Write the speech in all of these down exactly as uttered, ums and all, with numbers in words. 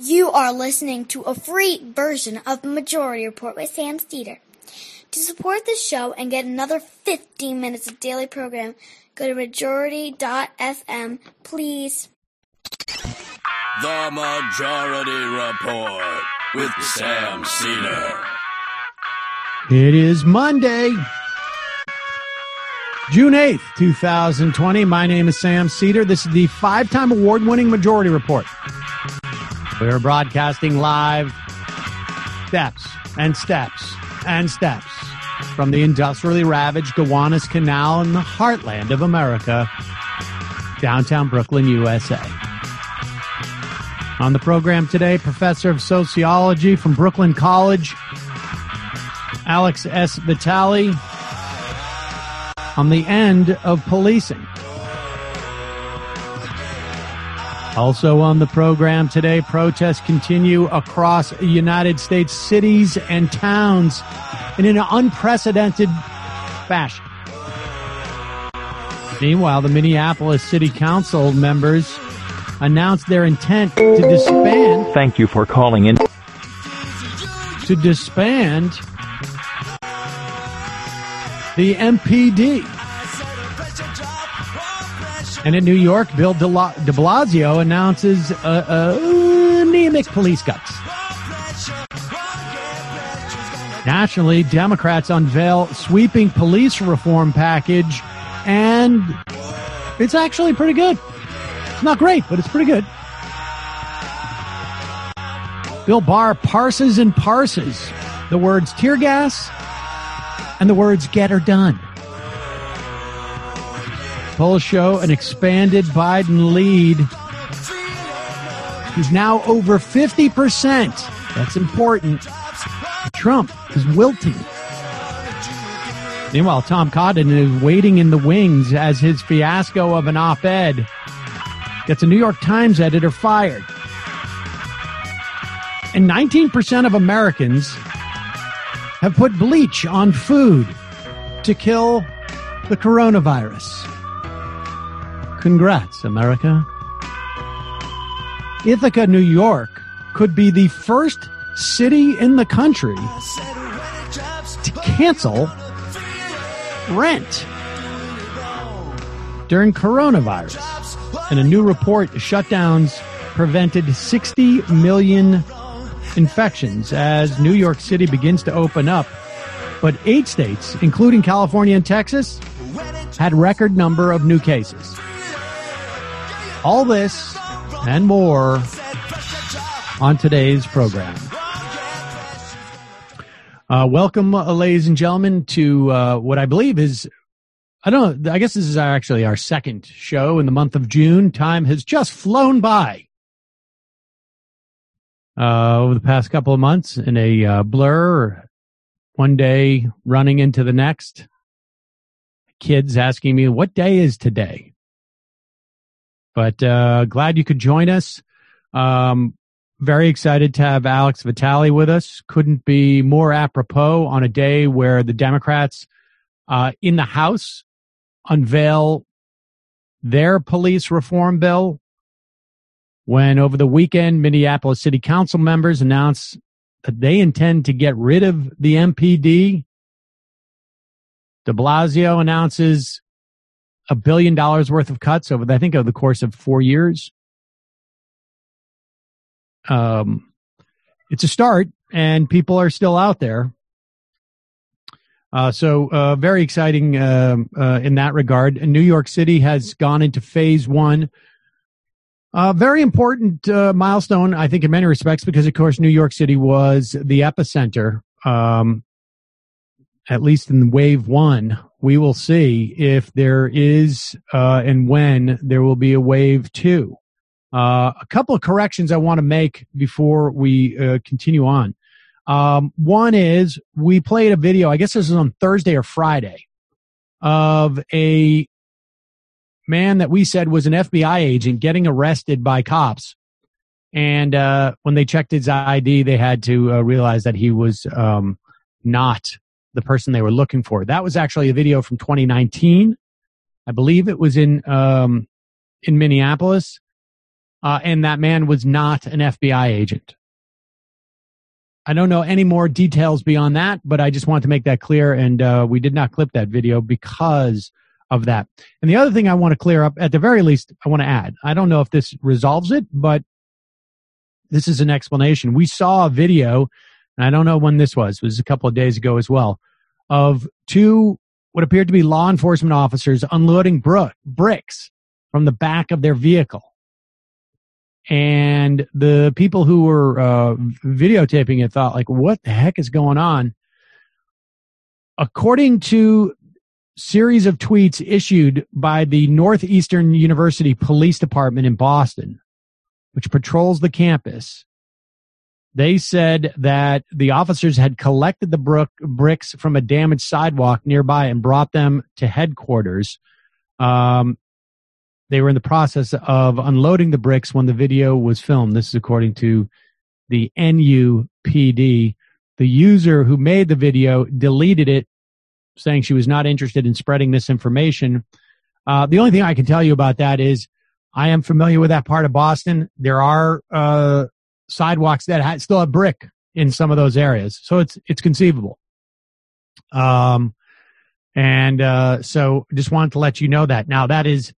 You are listening to a free version of Majority Report with Sam Steeder. To support the show and get another fifteen minutes of daily program, go to majority dot f m, please. The Majority Report with Sam Steeder. It is Monday, June eighth, twenty twenty. My name is Sam Steeder. This is the five-time award-winning Majority Report. We are broadcasting live steps and steps and steps from the industrially ravaged Gowanus Canal in the heartland of America, downtown Brooklyn, U S A. On the program today, Professor of Sociology from Brooklyn College, Alex S. Vitale, on the end of policing. Also on the program today, protests continue across United States cities and towns in an unprecedented fashion. Meanwhile, the Minneapolis City Council members announced their intent to disband. Thank you for calling in. To disband the M P D. And in New York, Bill de Blasio announces uh, uh, anemic police cuts. Nationally, Democrats unveil sweeping police reform package, and it's actually pretty good. It's not great, but it's pretty good. Bill Barr parses and parses the words tear gas and the words get her done. Polls show an expanded Biden lead. He's now over fifty percent. That's important. Trump is wilting. Meanwhile, Tom Cotton is waiting in the wings as his fiasco of an op-ed gets a New York Times editor fired. And nineteen percent of Americans have put bleach on food to kill the coronavirus. Congrats, America. Ithaca, New York could be the first city in the country to cancel rent during coronavirus. In a new report, shutdowns prevented sixty million infections as New York City begins to open up. But eight states, including California and Texas, had record number of new cases. All this and more on today's program. Uh, welcome, uh, ladies and gentlemen, to uh, what I believe is, I don't know, I guess this is our, actually our second show in the month of June. Time has just flown by uh, over the past couple of months in a uh, blur, one day running into the next. Kids asking me, what day is today? But uh, glad you could join us. Um, very excited to have Alex Vitale with us. Couldn't be more apropos on a day where the Democrats uh, in the House unveil their police reform bill. When over the weekend, Minneapolis City Council members announced that they intend to get rid of the M P D. De Blasio announces a billion dollars worth of cuts over, I think, over the course of four years. Um, it's a start, and people are still out there. Uh, so uh, very exciting uh, uh, in that regard. And New York City has gone into phase one. Uh, very important uh, milestone, I think, in many respects, because, of course, New York City was the epicenter, um, at least in wave one. We will see if there is uh, and when there will be a wave two. Uh, a couple of corrections I want to make before we uh, continue on. Um, one is we played a video, I guess this was on Thursday or Friday, of a man that we said was an F B I agent getting arrested by cops. And uh, when they checked his I D, they had to uh, realize that he was um, not the person they were looking for. That was actually a video from twenty nineteen. I believe it was in um, in Minneapolis. uh, and that man was not an F B I agent. I don't know any more details beyond that, but I just wanted to make that clear, and uh, we did not clip that video because of that. And the other thing I want to clear up, at the very least, I want to add, I don't know if this resolves it, but this is an explanation. We saw a video, and I don't know when this was, it was a couple of days ago as well, of two what appeared to be law enforcement officers unloading bro- bricks from the back of their vehicle. And the people who were uh, videotaping it thought, like, what the heck is going on? According to series of tweets issued by the Northeastern University Police Department in Boston, which patrols the campus, they said that the officers had collected the brook, bricks from a damaged sidewalk nearby and brought them to headquarters. Um, they were in the process of unloading the bricks when the video was filmed. This is according to the N U P D. The user who made the video deleted it, saying she was not interested in spreading this information. Uh, the only thing I can tell you about that is I am familiar with that part of Boston. There are uh, sidewalks that ha- still have brick in some of those areas, so it's it's conceivable. Um, and uh, so just wanted to let you know that. Now that is,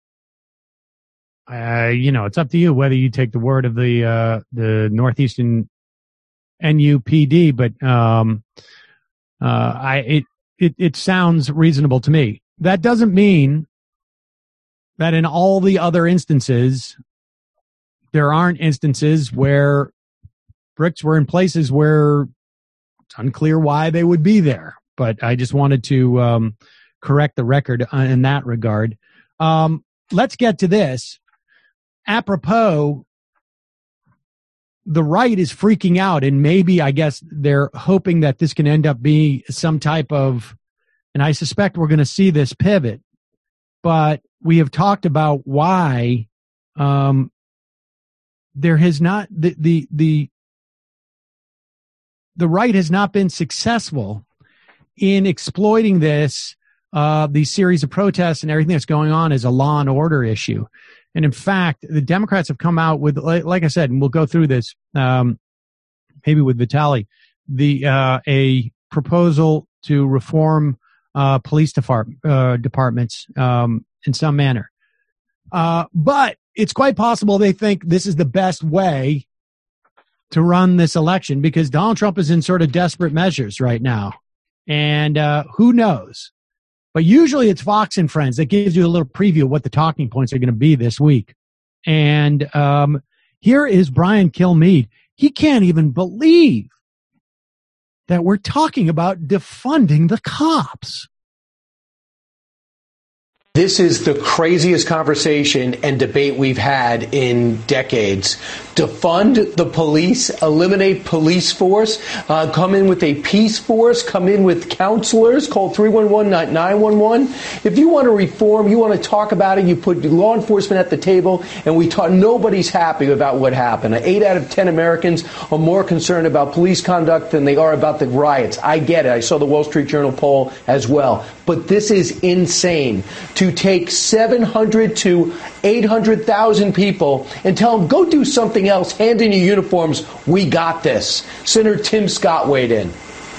uh, you know, it's up to you whether you take the word of the uh, the Northeastern N U P D, but um, uh, I it. It, it sounds reasonable to me. That doesn't mean that in all the other instances, there aren't instances where bricks were in places where it's unclear why they would be there. But I just wanted to um, correct the record in that regard. Um, let's get to this. Apropos, the right is freaking out, and maybe, I guess, they're hoping that this can end up being some type of, and I suspect we're going to see this pivot, but we have talked about why um, there has not, the, the, the, the right has not been successful in exploiting this, uh, these series of protests and everything that's going on as a law and order issue. And in fact, the Democrats have come out with, like, like I said, and we'll go through this, um, maybe with Vitaly, the, uh, a proposal to reform, uh, police department, uh, departments, um, in some manner. Uh, but it's quite possible they think this is the best way to run this election because Donald Trump is in sort of desperate measures right now. And, uh, who knows? But usually it's Fox and Friends that gives you a little preview of what the talking points are going to be this week. And um, here is Brian Kilmeade. He can't even believe that we're talking about defunding the cops. This is the craziest conversation and debate we've had in decades. Defund the police, eliminate police force, uh, come in with a peace force, come in with counselors, call three one one, not nine one one. If you want to reform, you want to talk about it, you put law enforcement at the table, and we talk, nobody's happy about what happened. Eight out of ten Americans are more concerned about police conduct than they are about the riots. I get it. I saw the Wall Street Journal poll as well. But this is insane. To take seven hundred to eight hundred thousand people and tell them, go do something else, hand in your uniforms, we got this. Senator Tim Scott weighed in.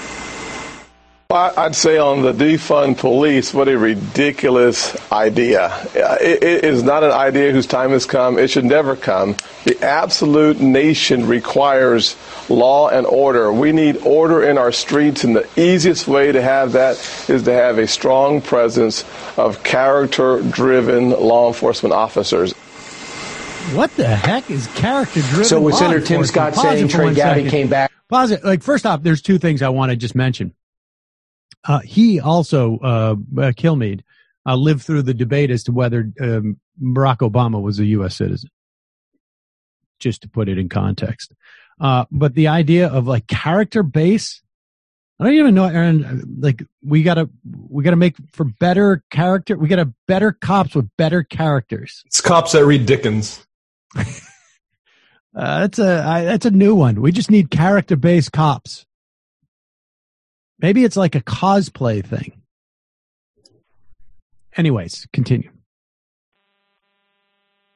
I'd say on the defund police, what a ridiculous idea. It, it is not an idea whose time has come. It should never come. The absolute nation requires law and order. We need order in our streets, and the easiest way to have that is to have a strong presence of character-driven law enforcement officers. What the heck is character-driven? So with Senator Tim Scott saying Trey Gowdy came back. Pause it. Like, first off, there's two things I want to just mention. Uh, he also, uh, uh, Kilmeade, uh, lived through the debate as to whether um, Barack Obama was a U S citizen, just to put it in context. Uh, but the idea of like character base, I don't even know, Aaron, like we gotta, we gotta make for better character. We gotta better cops with better characters. It's cops that read Dickens. uh, that's a, I, that's a new one. We just need character based cops. Maybe it's like a cosplay thing. Anyways, continue.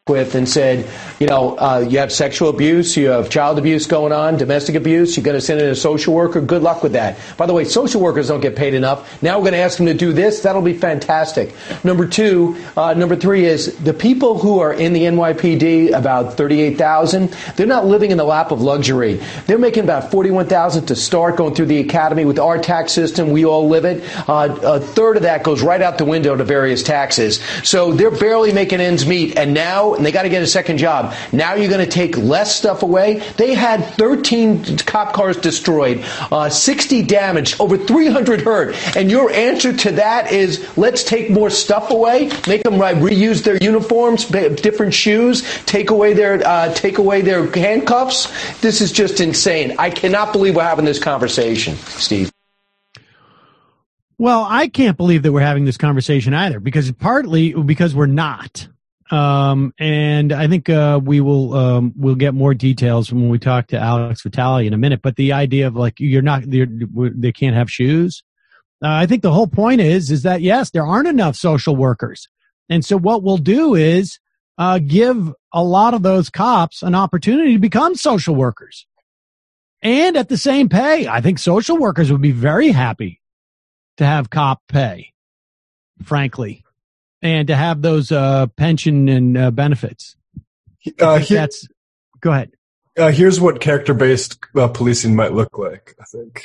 with and said, you know, uh, you have sexual abuse, you have child abuse going on, domestic abuse, you're going to send in a social worker, good luck with that. By the way, social workers don't get paid enough. Now we're going to ask them to do this. That'll be fantastic. Number two, uh, number three is the people who are in the N Y P D, about thirty-eight thousand, they're not living in the lap of luxury. They're making about forty-one thousand to start going through the academy. With our tax system, we all live it. Uh, a third of that goes right out the window to various taxes. So they're barely making ends meet. And now, and they got to get a second job. Now you're going to take less stuff away. They had thirteen cop cars destroyed, uh, sixty damaged, over three hundred hurt. And your answer to that is, let's take more stuff away, make them right, reuse their uniforms, different shoes, take away their uh, take away their handcuffs. This is just insane. I cannot believe we're having this conversation, Steve. Well, I can't believe that we're having this conversation either, because partly because we're not. Um, and I think, uh, we will, um, we'll get more details when we talk to Alex Vitale in a minute. But the idea of like, you're not, you're, they can't have shoes. Uh, I think the whole point is, is that yes, there aren't enough social workers. And so what we'll do is, uh, give a lot of those cops an opportunity to become social workers. And at the same pay, I think social workers would be very happy to have cop pay, frankly. And to have those uh, pension and uh, benefits. Uh, here, that's go ahead. Uh, here's what character-based uh, policing might look like, I think.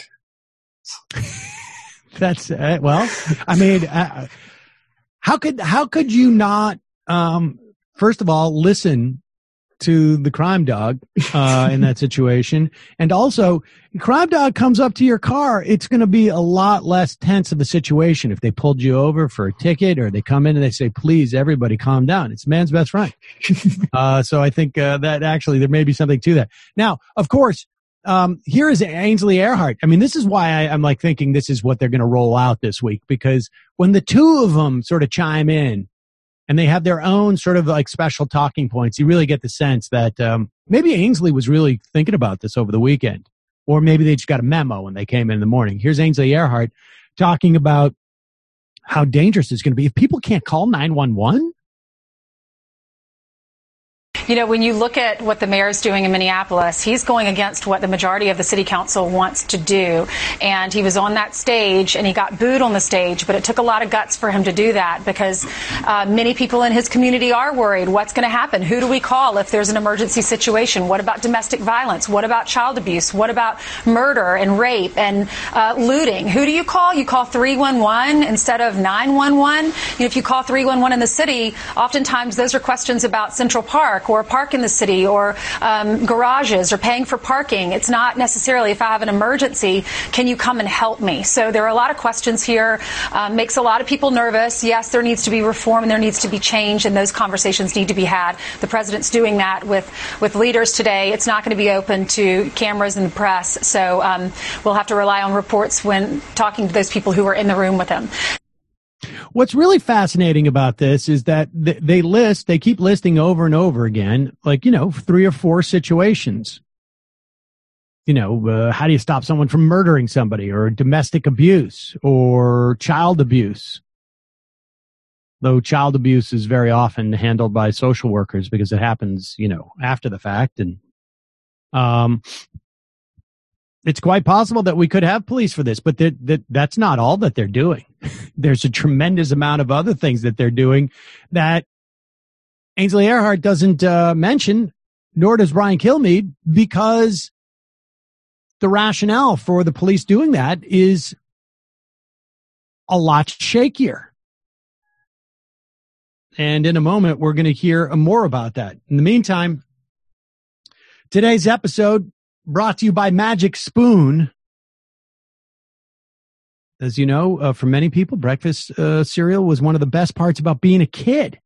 That's uh, well. I mean, uh, how could how could you not? Um, first of all, listen to the crime dog uh, in that situation, and also, crime dog comes up to your car. It's going to be a lot less tense of a situation if they pulled you over for a ticket, or they come in and they say, "Please, everybody, calm down." It's man's best friend. uh, so I think uh, that actually there may be something to that. Now, of course, um, here is Ainsley Earhardt. I mean, this is why I, I'm like thinking this is what they're going to roll out this week, because when the two of them sort of chime in, and they have their own sort of like special talking points, you really get the sense that um, maybe Ainsley was really thinking about this over the weekend. Or maybe they just got a memo when they came in in the morning. Here's Ainsley Earhardt talking about how dangerous it's going to be if people can't call nine one one. You know, when you look at what the mayor's doing in Minneapolis, he's going against what the majority of the city council wants to do. And he was on that stage and he got booed on the stage, but it took a lot of guts for him to do that, because uh, many people in his community are worried. What's going to happen? Who do we call if there's an emergency situation? What about domestic violence? What about child abuse? What about murder and rape and uh, looting? Who do you call? You call three one one instead of nine one one. You know, if you call three one one in the city, oftentimes those are questions about Central Park or a park in the city, or um, garages, or paying for parking. It's not necessarily, if I have an emergency, can you come and help me? So there are a lot of questions here. Um, makes a lot of people nervous. Yes, there needs to be reform and there needs to be change, and those conversations need to be had. The president's doing that with, with leaders today. It's not going to be open to cameras and the press. So um, we'll have to rely on reports when talking to those people who are in the room with him. What's really fascinating about this is that they list, they keep listing over and over again, like, you know, three or four situations. You know, uh, how do you stop someone from murdering somebody, or domestic abuse, or child abuse? Though child abuse is very often handled by social workers because it happens, you know, after the fact. And um, it's quite possible that we could have police for this, but that, that that's not all that they're doing. There's a tremendous amount of other things that they're doing that Ainsley Earhardt doesn't uh, mention, nor does Brian Kilmeade, because the rationale for the police doing that is a lot shakier. And in a moment, we're going to hear more about that. In the meantime, today's episode brought to you by Magic Spoon. As you know, uh, for many people, breakfast uh, cereal was one of the best parts about being a kid.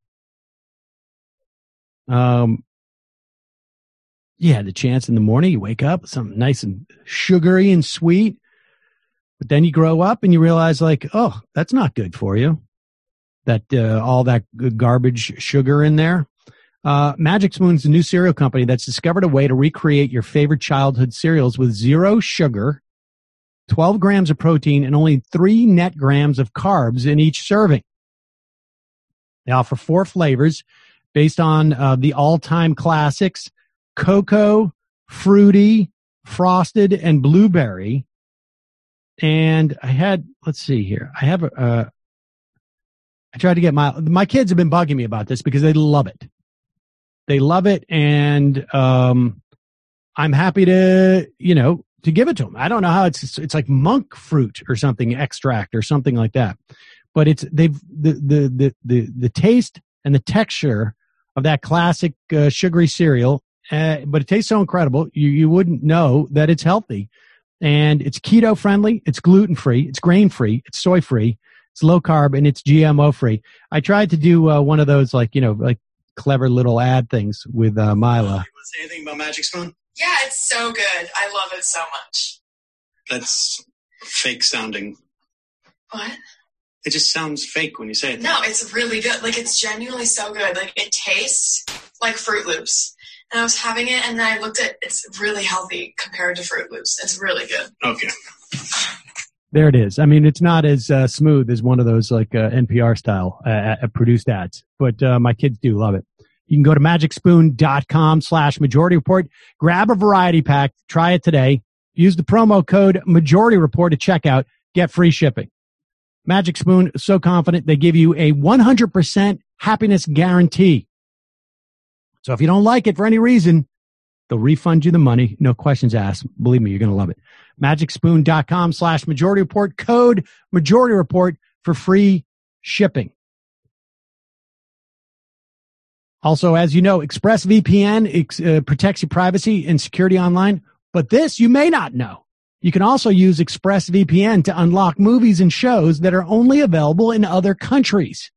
Um, you had the chance in the morning, you wake up, something nice and sugary and sweet. But then you grow up and you realize, like, oh, that's not good for you. That uh, all that garbage sugar in there. Uh, Magic Spoon's a new cereal company that's discovered a way to recreate your favorite childhood cereals with zero sugar, twelve grams of protein, and only three net grams of carbs in each serving. They offer four flavors based on uh, the all-time classics, cocoa, fruity, frosted, and blueberry. And I had, let's see here. I have a, uh, I tried to get my, my kids have been bugging me about this because they love it. They love it. And, um, I'm happy to, you know, to give it to them. I don't know how it's, it's like monk fruit or something, extract or something like that. But it's, they've, the, the, the, the, the taste and the texture of that classic uh, sugary cereal, uh, but it tastes so incredible. You, you wouldn't know that it's healthy. And it's keto friendly, it's gluten free, it's grain free, it's soy free, it's low carb, and it's G M O free. I tried to do uh, one of those, like, you know, like clever little ad things with uh, Mila. You want to say anything about Magic Spoon? Yeah, it's so good. I love it so much. That's fake sounding. What? It just sounds fake when you say it. No, it's really good. Like, it's genuinely so good. Like, it tastes like Fruit Loops. And I was having it, and then I looked at it's really healthy compared to Fruit Loops. It's really good. Okay. There it is. I mean, it's not as uh, smooth as one of those like uh, N P R style uh, uh, produced ads, but uh, my kids do love it. You can go to magicspoon.com slash majority report, grab a variety pack, try it today, use the promo code majority report at checkout, get free shipping. Magic Spoon is so confident they give you a one hundred percent happiness guarantee. So if you don't like it for any reason, they'll refund you the money. No questions asked. Believe me, you're going to love it. magicspoon.com slash majority report, code majority report for free shipping. Also, as you know, ExpressVPN ex- uh, protects your privacy and security online. But this you may not know. You can also use ExpressVPN to unlock movies and shows that are only available in other countries.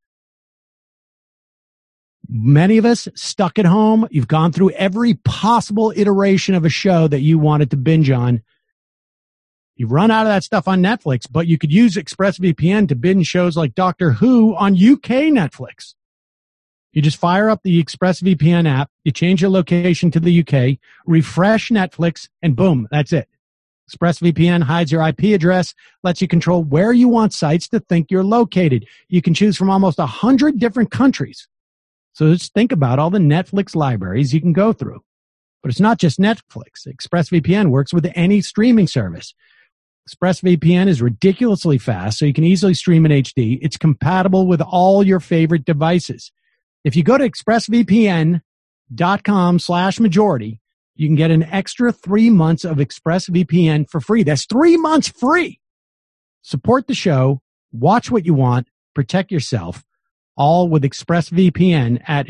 Many of us stuck at home. You've gone through every possible iteration of a show that you wanted to binge on. You've run out of that stuff on Netflix, but you could use ExpressVPN to binge shows like Doctor Who on U K Netflix. You just fire up the ExpressVPN app, you change your location to the U K, refresh Netflix, and boom, that's it. ExpressVPN hides your I P address, lets you control where you want sites to think you're located. You can choose from almost one hundred different countries. So just think about all the Netflix libraries you can go through. But it's not just Netflix. ExpressVPN works with any streaming service. ExpressVPN is ridiculously fast, so you can easily stream in H D. It's compatible with all your favorite devices. If you go to expressvpn.com slash majority, you can get an extra three months of ExpressVPN for free. That's three months free. Support the show, watch what you want, protect yourself, all with ExpressVPN at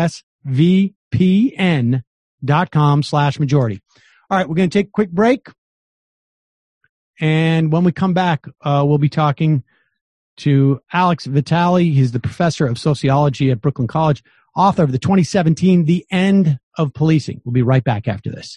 expressvpn.com slash majority. All right, we're going to take a quick break. And when we come back, uh, we'll be talking to Alex Vitale. He's the professor of sociology at Brooklyn College, author of the twenty seventeen The End of Policing. We'll be right back after this.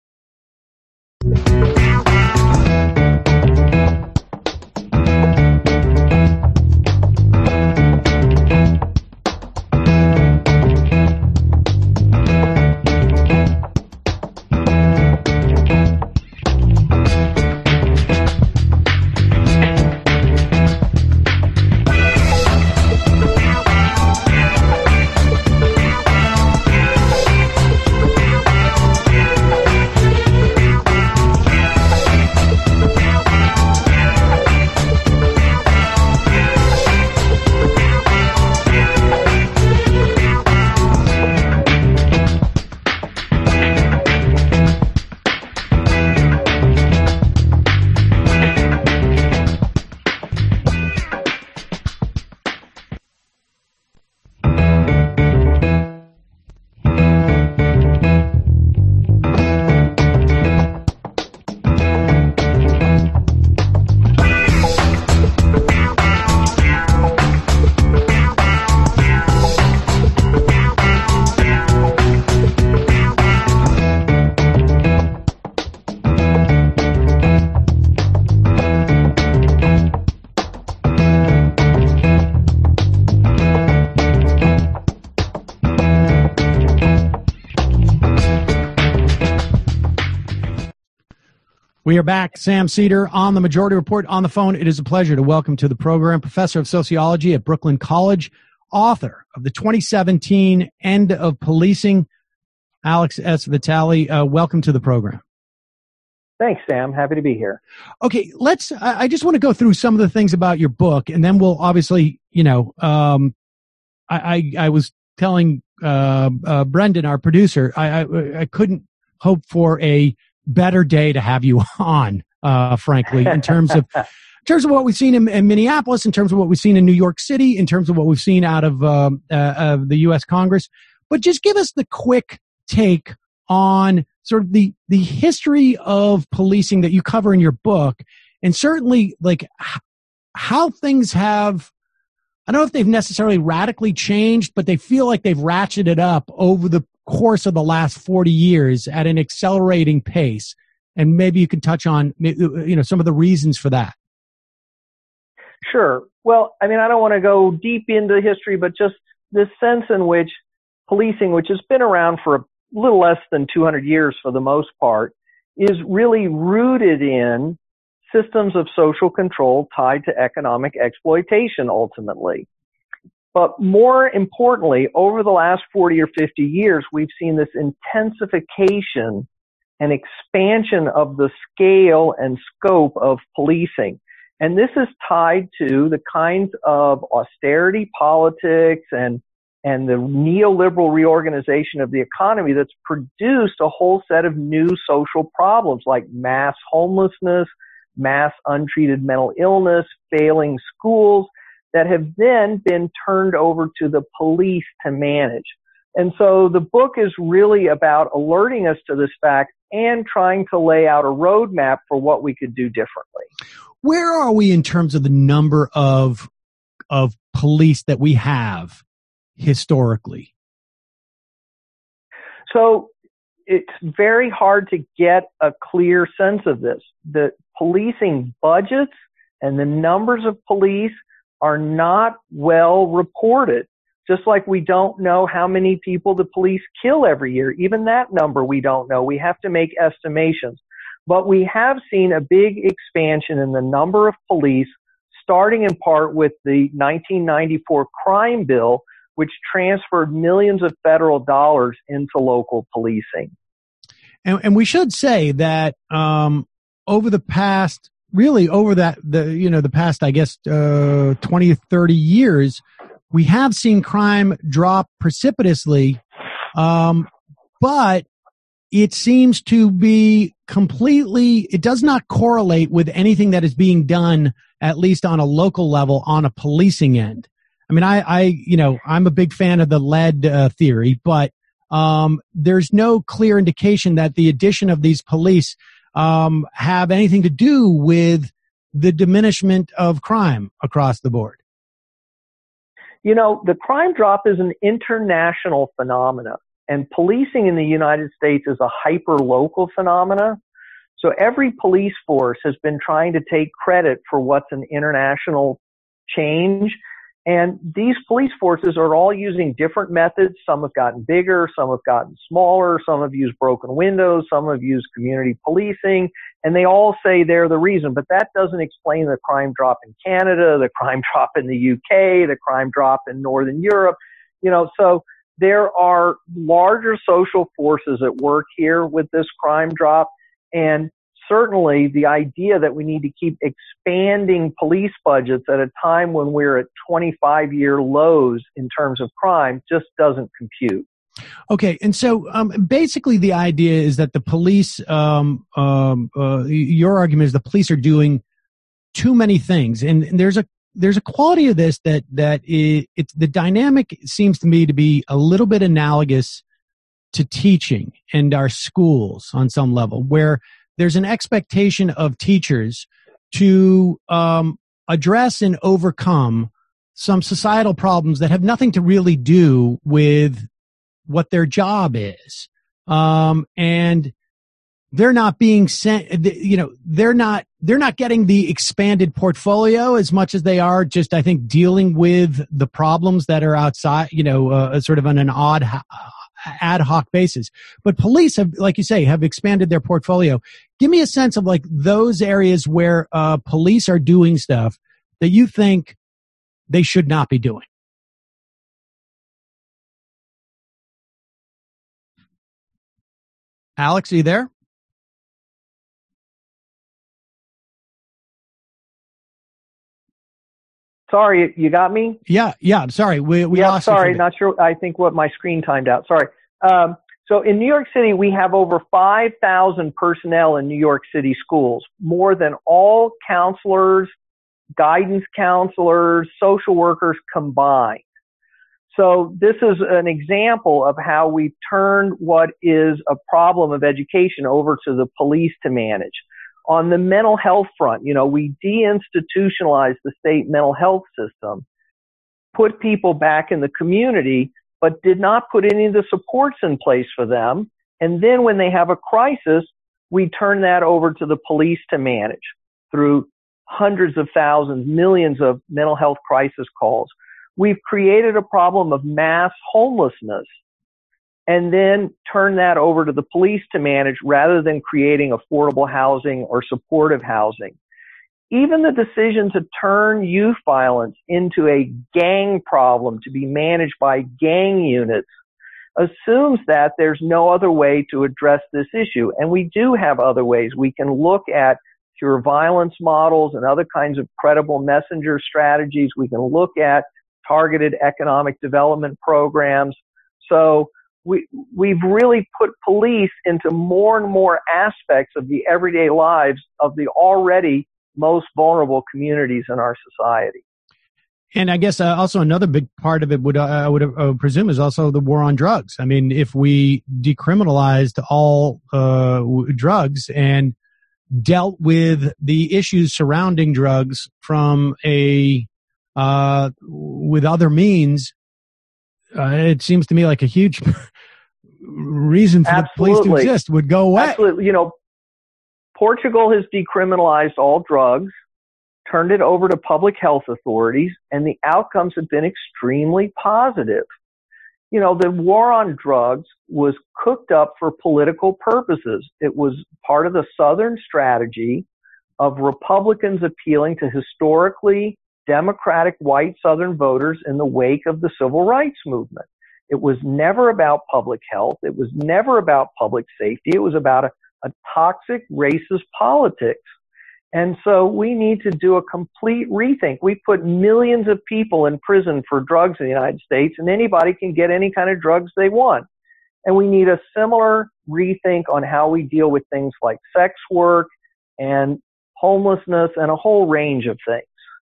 We are back. Sam Seder on the Majority Report on the phone. It is a pleasure to welcome to the program Professor of Sociology at Brooklyn College, author of the twenty seventeen End of Policing. Alex S. Vitale, uh, welcome to the program. Thanks, Sam. Happy to be here. Okay, let's, I, I just want to go through some of the things about your book, and then we'll obviously, you know, um, I, I, I was telling uh, uh, Brendan, our producer, I, I, I couldn't hope for a better day to have you on, uh, frankly, in terms of in terms of what we've seen in, in Minneapolis, in terms of what we've seen in New York City, in terms of what we've seen out of, um, uh, of the U S Congress. But just give us the quick take on sort of the, the history of policing that you cover in your book, and certainly like h- how things have, I don't know if they've necessarily radically changed, but they feel like they've ratcheted up over the course of the last forty years at an accelerating pace. And maybe you can touch on, you know, some of the reasons for that. Sure. Well, I mean, I don't want to go deep into history, but just this sense in which policing, which has been around for a little less than two hundred years for the most part, is really rooted in systems of social control tied to economic exploitation ultimately. But more importantly, over the last forty or fifty years, we've seen this intensification and expansion of the scale and scope of policing. And this is tied to the kinds of austerity politics and, and the neoliberal reorganization of the economy that's produced a whole set of new social problems like mass homelessness, mass untreated mental illness, failing schools, that have then been turned over to the police to manage. And so the book is really about alerting us to this fact and trying to lay out a roadmap for what we could do differently. Where are we in terms of the number of of police that we have historically? So it's very hard to get a clear sense of this. The policing budgets and the numbers of police are not well reported. Just like we don't know how many people the police kill every year. Even that number we don't know. We have to make estimations. But we have seen a big expansion in the number of police, starting in part with the nineteen ninety-four crime bill, which transferred millions of federal dollars into local policing. And, and we should say that um, over the past Really, over that, the you know, the past, I guess, uh, twenty, thirty years, we have seen crime drop precipitously, um, but it seems to be completely, it does not correlate with anything that is being done, at least on a local level, on a policing end. I mean, I, I you know, I'm a big fan of the lead uh, theory, but um, there's no clear indication that the addition of these police Um, have anything to do with the diminishment of crime across the board? You know, the crime drop is an international phenomena, and policing in the United States is a hyper-local phenomena. So every police force has been trying to take credit for what's an international change. And these police forces are all using different methods. Some have gotten bigger, some have gotten smaller, some have used broken windows, some have used community policing, and they all say they're the reason. But that doesn't explain the crime drop in Canada, the crime drop in the U K, the crime drop in Northern Europe. You know, so there are larger social forces at work here with this crime drop, and certainly the idea that we need to keep expanding police budgets at a time when we're at twenty-five year lows in terms of crime just doesn't compute. Okay, and so um, basically the idea is that the police, um, um, uh, your argument is the police are doing too many things, and, and there's a there's a quality of this that that it, it's the dynamic seems to me to be a little bit analogous to teaching in our schools on some level, where there's an expectation of teachers to um, address and overcome some societal problems that have nothing to really do with what their job is. Um, and they're not being sent, you know, they're not, they're not getting the expanded portfolio as much as they are just, I think, dealing with the problems that are outside, you know, uh, sort of on an odd, ad hoc basis. But police have, like you say, have expanded their portfolio. Give me a sense of like those areas where uh, police are doing stuff that you think they should not be doing. Alex, are you there? Sorry, you got me? Yeah, yeah. I'm sorry. We, we yeah, lost sorry, you. Not sure. I think what my screen timed out. Sorry. Um, so in New York City, we have over five thousand personnel in New York City schools, more than all counselors, guidance counselors, social workers combined. So this is an example of how we've turned what is a problem of education over to the police to manage. On the mental health front, you know, we deinstitutionalized the state mental health system, put people back in the community, but did not put any of the supports in place for them. And then when they have a crisis, we turn that over to the police to manage through hundreds of thousands, millions of mental health crisis calls. We've created a problem of mass homelessness and then turn that over to the police to manage rather than creating affordable housing or supportive housing. Even the decision to turn youth violence into a gang problem to be managed by gang units assumes that there's no other way to address this issue. And we do have other ways. We can look at pure violence models and other kinds of credible messenger strategies. We can look at targeted economic development programs. So we, we've really put police into more and more aspects of the everyday lives of the already most vulnerable communities in our society. And I guess uh, also another big part of it would, uh, I would uh, presume, is also the war on drugs. I mean, if we decriminalized all uh, w- drugs and dealt with the issues surrounding drugs from a uh, with other means, uh, it seems to me like a huge reason for Absolutely. the police to exist would go away. Absolutely. You know, Portugal has decriminalized all drugs, turned it over to public health authorities, and the outcomes have been extremely positive. You know, the war on drugs was cooked up for political purposes. It was part of the Southern strategy of Republicans appealing to historically Democratic white Southern voters in the wake of the Civil Rights Movement. It was never about public health. It was never about public safety. It was about a, a toxic racist politics. And so we need to do a complete rethink. We put millions of people in prison for drugs in the United States, and anybody can get any kind of drugs they want. And we need a similar rethink on how we deal with things like sex work and homelessness and a whole range of things.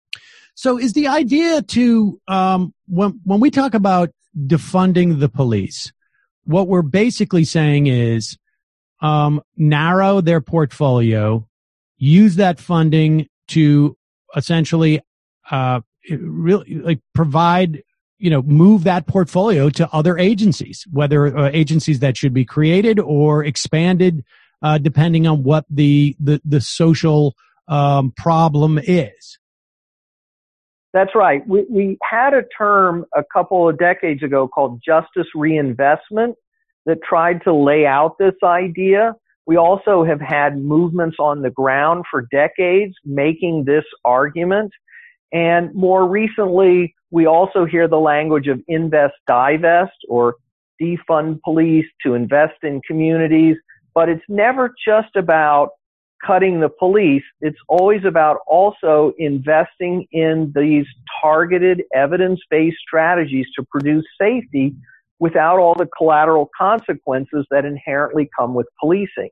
So is the idea to, um, when, when we talk about defunding the police, what we're basically saying is, um, narrow their portfolio, use that funding to essentially, uh, really like provide, you know, move that portfolio to other agencies, whether uh, agencies that should be created or expanded, uh, depending on what the, the, the social, um, problem is. That's right. We, we had a term a couple of decades ago called justice reinvestment that tried to lay out this idea. We also have had movements on the ground for decades making this argument. And more recently, we also hear the language of invest, divest, or defund police to invest in communities. But it's never just about cutting the police. It's always about also investing in these targeted evidence-based strategies to produce safety without all the collateral consequences that inherently come with policing.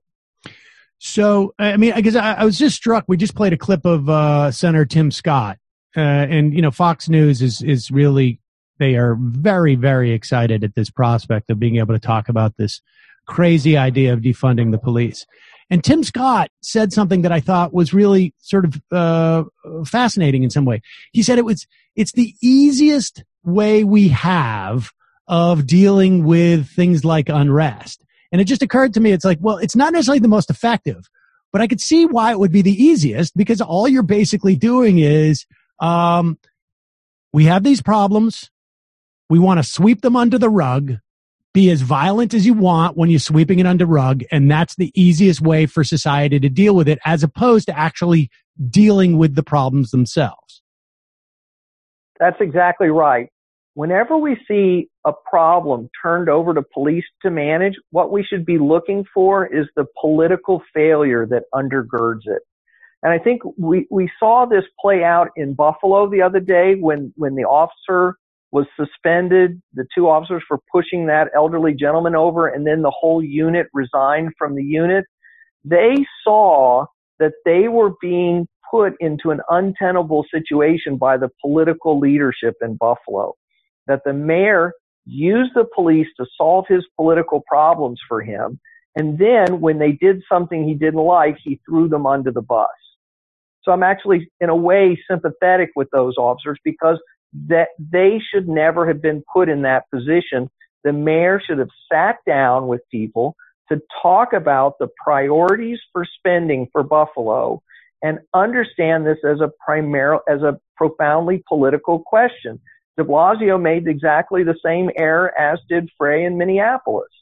So, I mean, I guess I, I was just struck. We just played a clip of uh, Senator Tim Scott, uh, and you know, Fox News is is really, they are very, very excited at this prospect of being able to talk about this crazy idea of defunding the police. And Tim Scott said something that I thought was really sort of uh, fascinating in some way. He said it was it's the easiest way we have of dealing with things like unrest. And it just occurred to me, it's like, well, it's not necessarily the most effective, but I could see why it would be the easiest, because all you're basically doing is um, we have these problems. We want to sweep them under the rug. Be as violent as you want when you're sweeping it under rug, and that's the easiest way for society to deal with it, as opposed to actually dealing with the problems themselves. That's exactly right. whenever we see a problem turned over to police to manage, what we should be looking for is the political failure that undergirds it. And I think we, we saw this play out in Buffalo the other day when, when the officer was suspended, the two officers for pushing that elderly gentleman over, and then the whole unit resigned from the unit. They saw that they were being put into an untenable situation by the political leadership in Buffalo, that the mayor used the police to solve his political problems for him, and then when they did something he didn't like, he threw them under the bus. So I'm actually, in a way, sympathetic with those officers because that they should never have been put in that position. The mayor should have sat down with people to talk about the priorities for spending for Buffalo and understand this as a primary, as a profoundly political question. De Blasio made exactly the same error as did Frey in Minneapolis.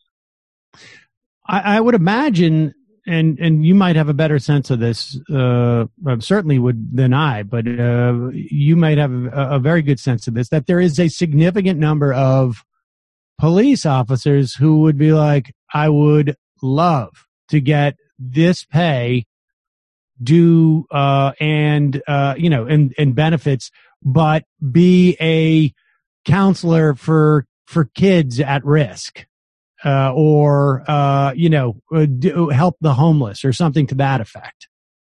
I, I would imagine, and and you might have a better sense of this, uh, certainly would than I, but uh, you might have a, a very good sense of this, that there is a significant number of police officers who would be like, I would love to get this pay due uh, and, uh, you know, and, and benefits, but be a counselor for for kids at risk. Uh, or, uh, you know, uh, do, help the homeless or something to that effect.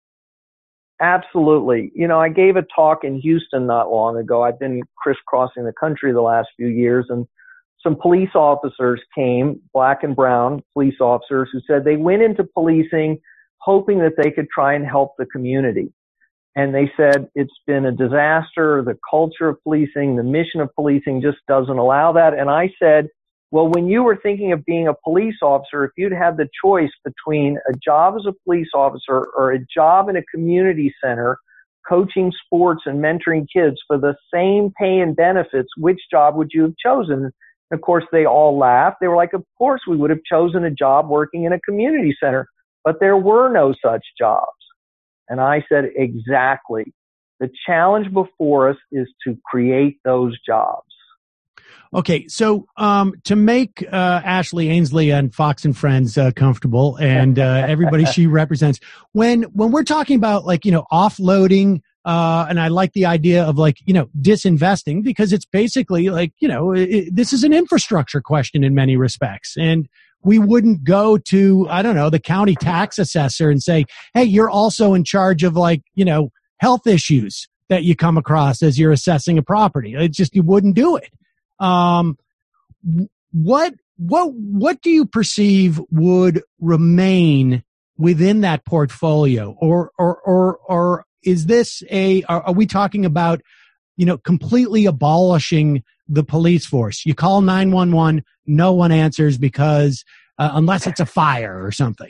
Absolutely. You know, I gave a talk in Houston not long ago. I've been crisscrossing the country the last few years, and some police officers came, black and brown police officers, who said they went into policing hoping that they could try and help the community. And they said it's been a disaster. The culture of policing, the mission of policing just doesn't allow that. And I said, well, when you were thinking of being a police officer, if you'd had the choice between a job as a police officer or a job in a community center, coaching sports and mentoring kids for the same pay and benefits, which job would you have chosen? And of course, they all laughed. They were like, of course, we would have chosen a job working in a community center, but there were no such jobs. And I said, exactly. The challenge before us is to create those jobs. Okay, so um, to make uh, Ashley Ainsley and Fox and Friends uh, comfortable, and uh, everybody she represents, when when we're talking about, like, you know, offloading, uh, and I like the idea of, like, you know, disinvesting, because it's basically like, you know, it, this is an infrastructure question in many respects, and we wouldn't go to, I don't know, the county tax assessor and say, hey, you're also in charge of, like, you know, health issues that you come across as you're assessing a property. It just, you wouldn't do it. Um, what, what, what do you perceive would remain within that portfolio? Or, or, or, or is this a, are, are we talking about, you know, completely abolishing the police force? You call nine one one, no one answers because, uh, unless it's a fire or something.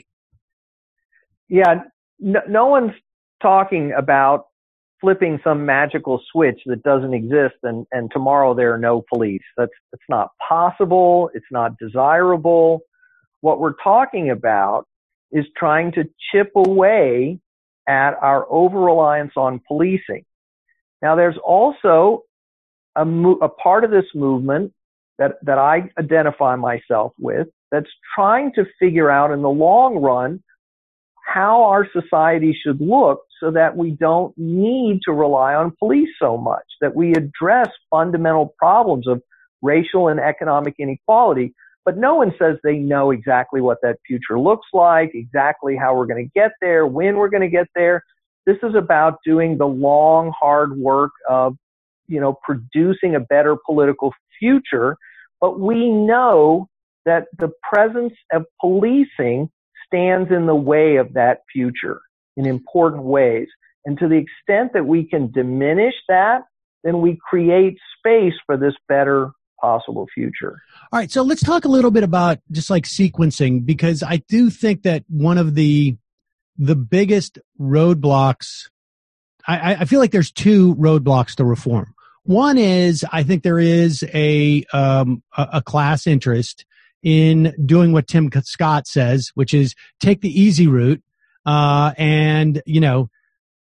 Yeah. No, no one's talking about flipping some magical switch that doesn't exist and, and tomorrow there are no police. That's, it's not possible. It's not desirable. What we're talking about is trying to chip away at our over-reliance on policing. Now, there's also a, mo- a part of this movement that, that I identify myself with that's trying to figure out in the long run how our society should look so that we don't need to rely on police so much, that we address fundamental problems of racial and economic inequality. But no one says they know exactly what that future looks like, exactly how we're going to get there, when we're going to get there. This is about doing the long, hard work of, you know, producing a better political future. But we know that the presence of policing stands in the way of that future in important ways. And to the extent that we can diminish that, then we create space for this better possible future. All right. So let's talk a little bit about just like sequencing, because I do think that one of the, the biggest roadblocks, I, I feel like there's two roadblocks to reform. One is, I think there is a, um, a, a class interest in doing what Tim Scott says, which is take the easy route, uh, and, you know,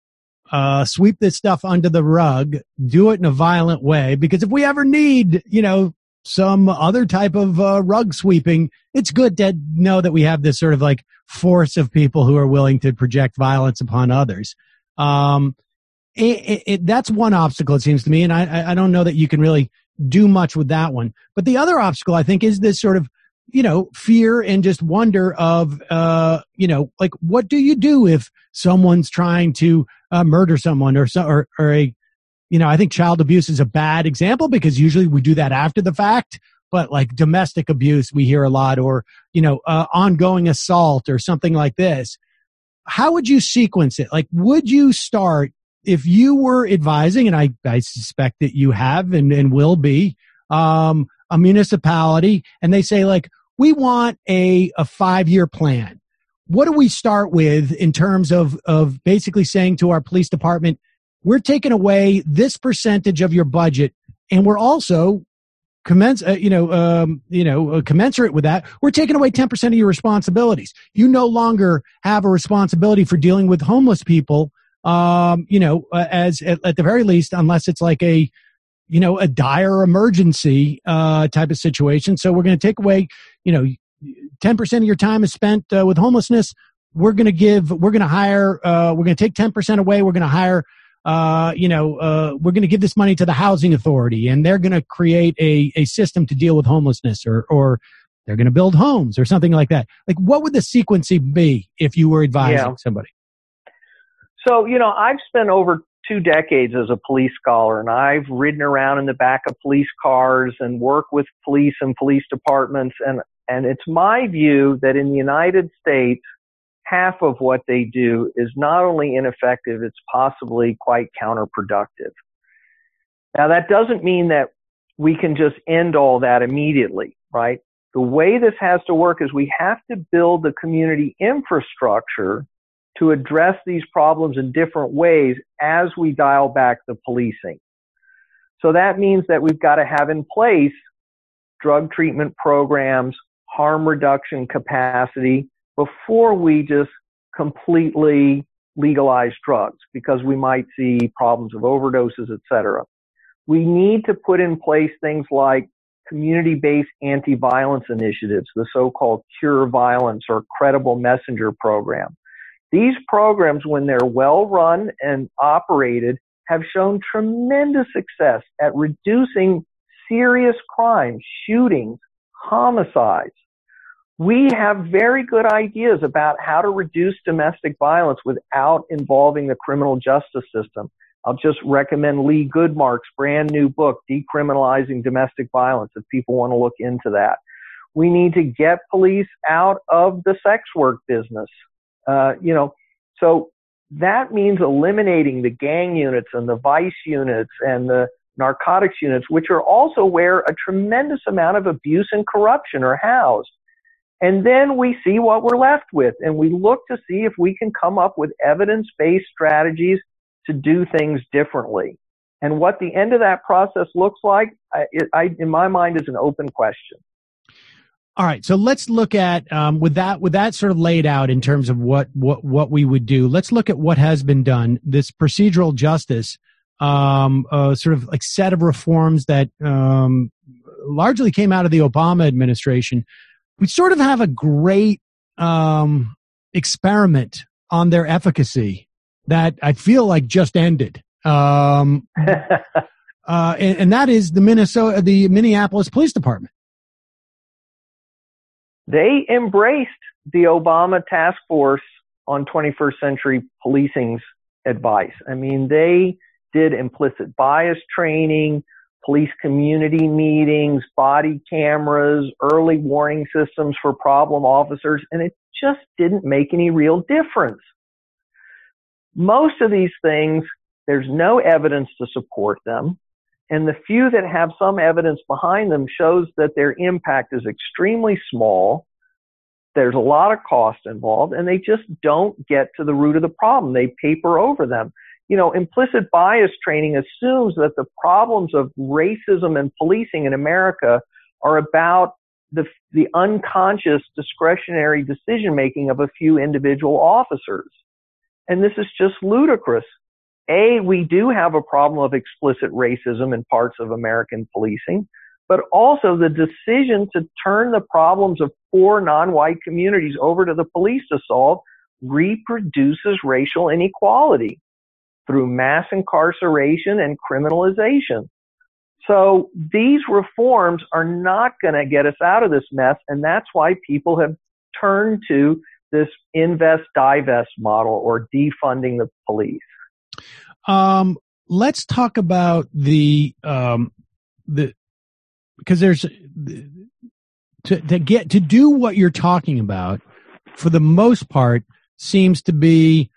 uh, sweep this stuff under the rug, do it in a violent way, because if we ever need, you know, some other type of uh, rug sweeping, it's good to know that we have this sort of like force of people who are willing to project violence upon others. Um, it, it, it, that's one obstacle, it seems to me, and I, I don't know that you can really do much with that one. But the other obstacle, I think, is this sort of, you know, fear and just wonder of, uh, you know, like, what do you do if someone's trying to uh, murder someone or, so, or, or a, you know, I think child abuse is a bad example because usually we do that after the fact, but like domestic abuse, we hear a lot, or, you know, uh, ongoing assault or something like this. How would you sequence it? Like, would you start, if you were advising, and I, I suspect that you have and, and will be, um, a municipality, and they say, like, we want a, a five-year plan. What do we start with in terms of, of basically saying to our police department, we're taking away this percentage of your budget, and we're also commence, uh, you know, um, you know, uh, commensurate with that, we're taking away ten percent of your responsibilities. You no longer have a responsibility for dealing with homeless people, um, you know, uh, as at, at the very least, unless it's like a, you know, a dire emergency uh, type of situation. So we're going to take away, you know, ten percent of your time is spent uh, with homelessness. We're going to give, we're going to hire, uh, we're going to take ten percent away. We're going to hire, uh, you know, uh, we're going to give this money to the housing authority, and they're going to create a, a system to deal with homelessness, or, or they're going to build homes or something like that. Like, what would the sequencing be if you were advising yeah. somebody? So, you know, I've spent over two decades as a police scholar, and I've ridden around in the back of police cars and worked with police and police departments. And, and it's my view that in the United States, half of what they do is not only ineffective, it's possibly quite counterproductive. Now, that doesn't mean that we can just end all that immediately, right? The way this has to work is we have to build the community infrastructure to address these problems in different ways as we dial back the policing. So that means that we've got to have in place drug treatment programs, harm reduction capacity, before we just completely legalize drugs, because we might see problems of overdoses, et cetera. We need to put in place things like community-based anti-violence initiatives, the so-called Cure Violence or Credible Messenger program. These programs, when they're well run and operated, have shown tremendous success at reducing serious crimes, shootings, homicides. We have very good ideas about how to reduce domestic violence without involving the criminal justice system. I'll just recommend Lee Goodmark's brand new book, Decriminalizing Domestic Violence, if people want to look into that. We need to get police out of the sex work business. Uh, you know, so that means eliminating the gang units and the vice units and the narcotics units, which are also where a tremendous amount of abuse and corruption are housed. And then we see what we're left with, and we look to see if we can come up with evidence-based strategies to do things differently. And what the end of that process looks like, I, it, I, in my mind, is an open question. All right, so let's look at um, with that with that sort of laid out in terms of what what what we would do. Let's look at what has been done. This procedural justice, um, uh, sort of like set of reforms that um, largely came out of the Obama administration. We sort of have a great um, experiment on their efficacy that I feel like just ended, um, uh, and, and that is the Minnesota, the Minneapolis Police Department. They embraced the Obama task force on twenty-first century policing's advice. I mean, they did implicit bias training, police community meetings, body cameras, early warning systems for problem officers, and it just didn't make any real difference. Most of these things, there's no evidence to support them, and the few that have some evidence behind them shows that their impact is extremely small. There's a lot of cost involved, and they just don't get to the root of the problem. They paper over them. You know, implicit bias training assumes that the problems of racism and policing in America are about the, the unconscious discretionary decision-making of a few individual officers. And this is just ludicrous. A, we do have a problem of explicit racism in parts of American policing, but also the decision to turn the problems of poor non-white communities over to the police to solve reproduces racial inequality through mass incarceration and criminalization. So these reforms are not going to get us out of this mess, and that's why people have turned to this invest divest model, or defunding the police. Um, let's talk about the um, the because there's to to get to do what you're talking about, for the most part, seems to be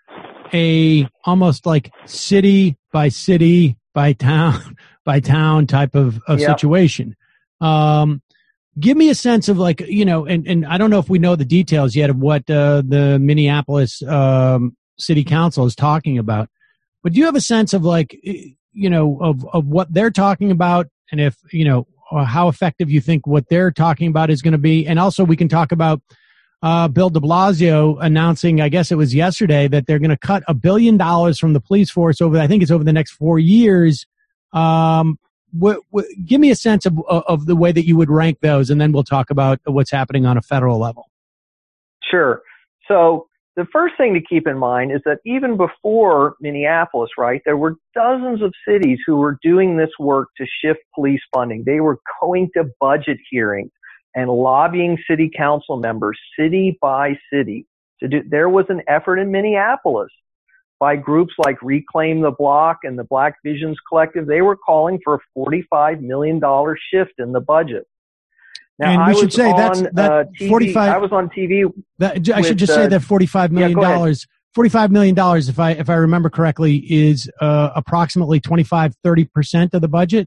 a almost like city by city by town by town type of, of yep. situation. Um, give me a sense of, like, you know, and, and I don't know if we know the details yet of what uh, the Minneapolis um, City Council is talking about, but do you have a sense of, like, you know, of, of what they're talking about, and if, you know, how effective you think what they're talking about is going to be? And also we can talk about uh, Bill de Blasio announcing, I guess it was yesterday, that they're going to cut a billion dollars from the police force over, I think it's over the next four years. Um, what, what, give me a sense of, of the way that you would rank those, and then we'll talk about what's happening on a federal level. Sure. So the first thing to keep in mind is that even before Minneapolis, right, there were dozens of cities who were doing this work to shift police funding. They were going to budget hearings and lobbying city council members city by city to do. There was an effort in Minneapolis by groups like Reclaim the Block and the Black Visions Collective. They were calling for a forty-five million dollars shift in the budget. Now, and we I should was say on, that's that uh, T V, forty-five. I was on T V. That, I with, should just uh, say that forty-five million dollars, yeah, forty-five million dollars, if I if I remember correctly, is uh, approximately twenty-five, thirty percent of the budget.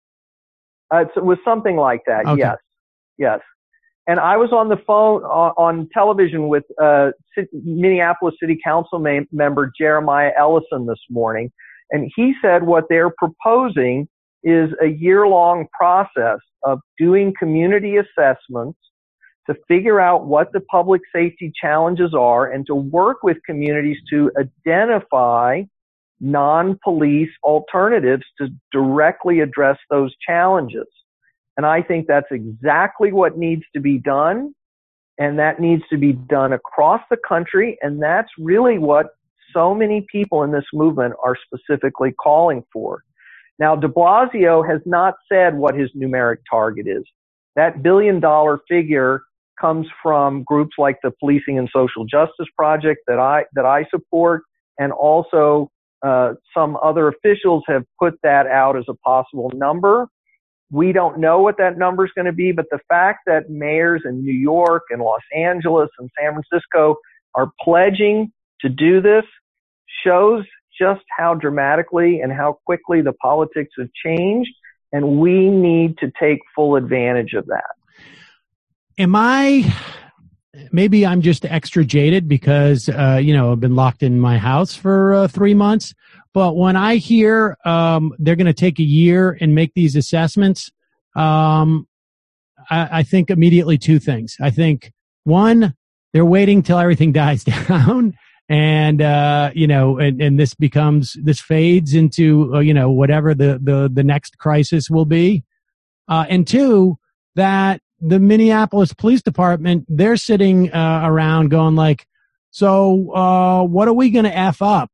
Uh, it was something like that. Okay. Yes, yes. And I was on the phone uh, on television with uh, C- Minneapolis City Council ma- member Jeremiah Ellison this morning, and he said what they're proposing is a year-long process of doing community assessments to figure out what the public safety challenges are, and to work with communities to identify non-police alternatives to directly address those challenges. And I think that's exactly what needs to be done, and that needs to be done across the country, and that's really what so many people in this movement are specifically calling for. Now, de Blasio has not said what his numeric target is. That billion-dollar figure comes from groups like the Policing and Social Justice Project that I that I support, and also uh, some other officials have put that out as a possible number. We don't know what that number is going to be, but the fact that mayors in New York and Los Angeles and San Francisco are pledging to do this shows just how dramatically and how quickly the politics have changed, and we need to take full advantage of that. Am I, maybe I'm just extra jaded because, uh, you know, I've been locked in my house for uh, three months. But when I hear um, they're going to take a year and make these assessments, um, I, I think immediately two things. I think, one, they're waiting till everything dies down, and uh, you know, and, and this becomes this fades into uh, you know, whatever the the the next crisis will be. Uh, and two, that the Minneapolis Police Department, they're sitting uh, around going like, so uh, what are we going to F up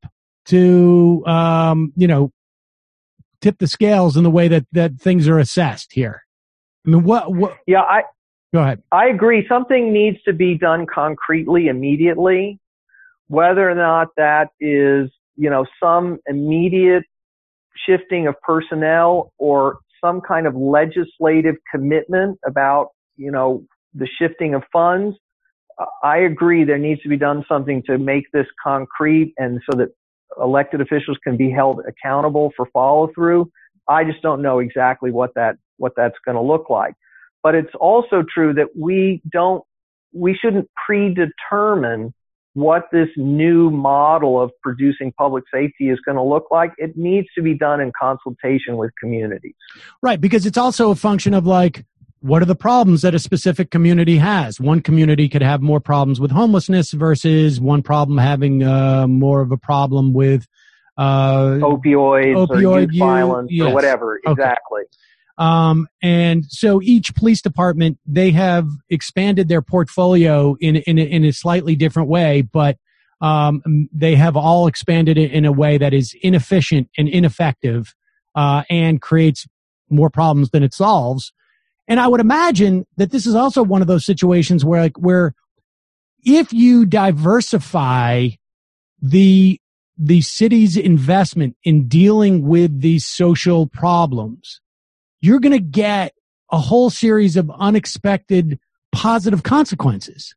to, um, you know, tip the scales in the way that, that things are assessed here? I mean, what, what? Yeah, I, go ahead. I agree. Something needs to be done concretely immediately, whether or not that is, you know, some immediate shifting of personnel or some kind of legislative commitment about, you know, the shifting of funds. I agree there needs to be done something to make this concrete and so that elected officials can be held accountable for follow through. I just don't know exactly what that, what that's going to look like. But it's also true that we don't, we shouldn't predetermine what this new model of producing public safety is going to look like. It needs to be done in consultation with communities. Right, because it's also a function of, like, what are the problems that a specific community has? One community could have more problems with homelessness versus one problem having uh, more of a problem with uh, opioids opioid or youth use, violence yes. or whatever. Okay. Exactly. Um, and so each police department, they have expanded their portfolio in, in, in a slightly different way, but um, they have all expanded it in a way that is inefficient and ineffective, uh, and creates more problems than it solves. And I would imagine that this is also one of those situations where, like, where if you diversify the the city's investment in dealing with these social problems, you're going to get a whole series of unexpected positive consequences.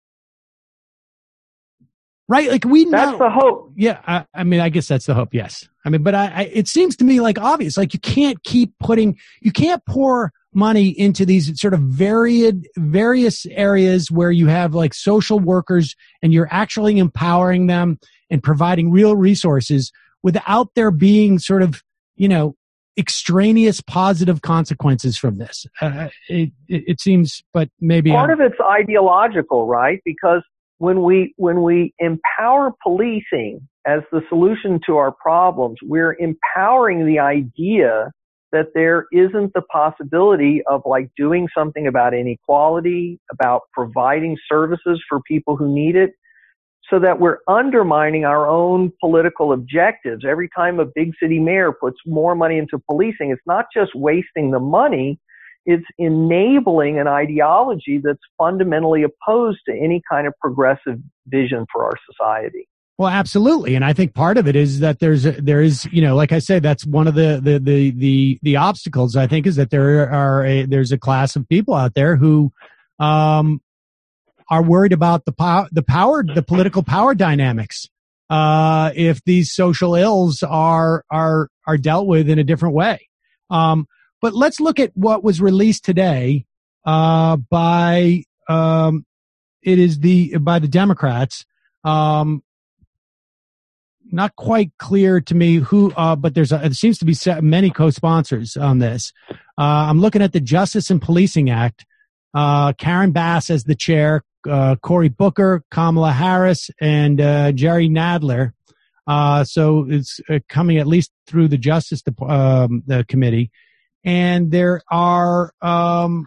Right? Like we know. That's the hope. Yeah. I, I mean, I guess that's the hope. Yes. I mean, but I, I, it seems to me like obvious, like you can't keep putting, you can't pour money into these sort of varied, various areas where you have like social workers and you're actually empowering them and providing real resources without there being sort of, you know, extraneous positive consequences from this. Uh, it, it, it seems, but maybe part I'm, of it's ideological, right? Because when we when we empower policing as the solution to our problems, we're empowering the idea that there isn't the possibility of like doing something about inequality, about providing services for people who need it, so that we're undermining our own political objectives. Every time a big city mayor puts more money into policing, it's not just wasting the money, it's enabling an ideology that's fundamentally opposed to any kind of progressive vision for our society. well, absolutely. And I think part of it is that there's, a, there is, you know, like I said, that's one of the, the, the, the, the obstacles, I think, is that there are a, there's a class of people out there who, um, are worried about the power, the power, the political power dynamics. Uh, if these social ills are, are, are dealt with in a different way. Um, but let's look at what was released today, uh, by, um, it is the, by the Democrats. Um, not quite clear to me who, uh, but there's a, it seems to be many co-sponsors on this. Uh, I'm looking at the Justice and Policing Act. Uh, Karen Bass as the chair, uh, Cory Booker, Kamala Harris, and, uh, Jerry Nadler. Uh, so it's uh, coming at least through the Justice um, the Committee. And there are, um,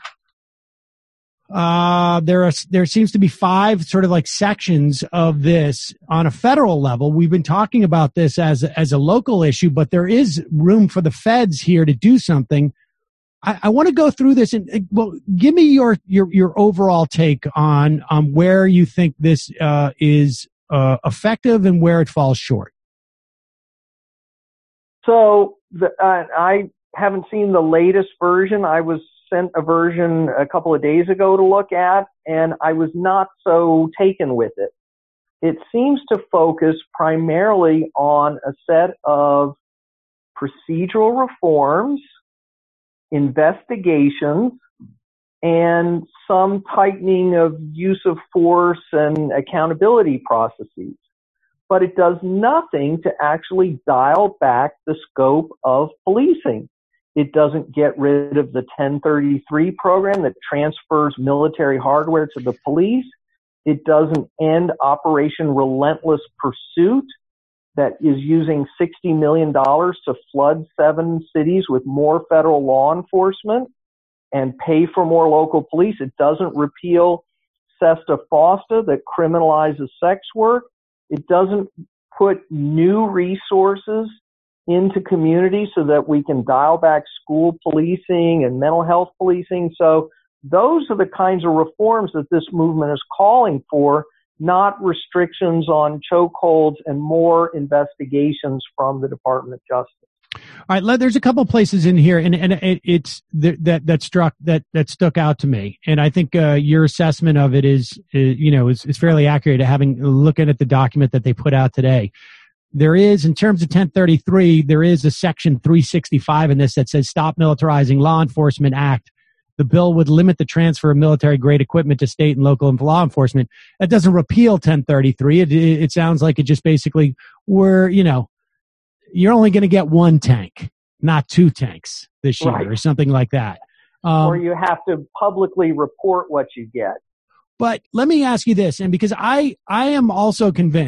uh, there are, there seems to be five sort of like sections of this on a federal level. We've been talking about this as, as a local issue, but there is room for the feds here to do something. I, I want to go through this and, well, give me your, your, your overall take on, on where you think this, uh, is, uh, effective and where it falls short. So the, uh, I haven't seen the latest version. I was sent a version a couple of days ago to look at, and I was not so taken with it. It seems to focus primarily on a set of procedural reforms, investigations, and some tightening of use of force and accountability processes. But it does nothing to actually dial back the scope of policing. It doesn't get rid of the ten thirty-three program that transfers military hardware to the police. It doesn't end Operation Relentless Pursuit that is using sixty million dollars to flood seven cities with more federal law enforcement and pay for more local police. It doesn't repeal SESTA FOSTA that criminalizes sex work. It doesn't put new resources into communities so that we can dial back school policing and mental health policing. So those are the kinds of reforms that this movement is calling for, not restrictions on chokeholds and more investigations from the Department of Justice. All right, there's a couple places in here, and and it, it's that that struck that that stuck out to me, and I think uh, your assessment of it is, is you know is, is fairly accurate. Having looking at the document that they put out today, there is, in terms of ten thirty-three, there is a section three sixty-five in this that says Stop Militarizing Law Enforcement Act. The bill would limit the transfer of military-grade equipment to state and local law enforcement. That doesn't repeal ten thirty-three. It, it, it sounds like it just basically, we're, you know, you're only going to get one tank, not two tanks this year, right, or something like that. Um, or you have to publicly report what you get. But let me ask you this, and because I, I am also convinced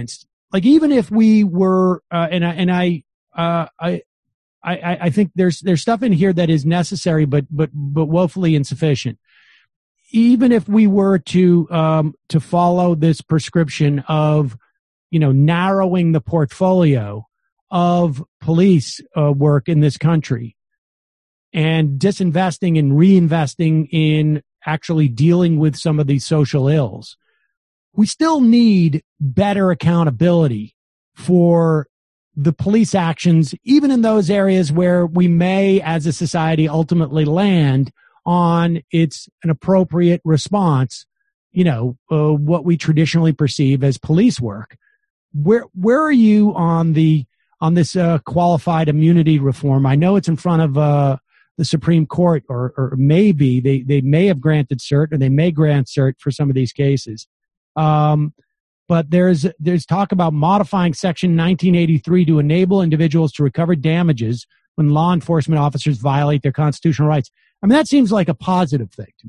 like even if we were, uh, and I, and I, uh, I, I, I think there's, there's stuff in here that is necessary, but, but, but woefully insufficient. Even if we were to, um, to follow this prescription of, you know, narrowing the portfolio of police uh, work in this country and disinvesting and reinvesting in actually dealing with some of these social ills, we still need better accountability for the police actions, even in those areas where we may, as a society, ultimately land on it's an appropriate response, you know, uh, what we traditionally perceive as police work. Where where are you on the on this uh, qualified immunity reform? I know it's in front of uh, the Supreme Court, or or maybe they they may have granted cert, or they may grant cert for some of these cases. Um, but there's there's talk about modifying Section nineteen eighty-three to enable individuals to recover damages when law enforcement officers violate their constitutional rights. I mean, that seems like a positive thing to me.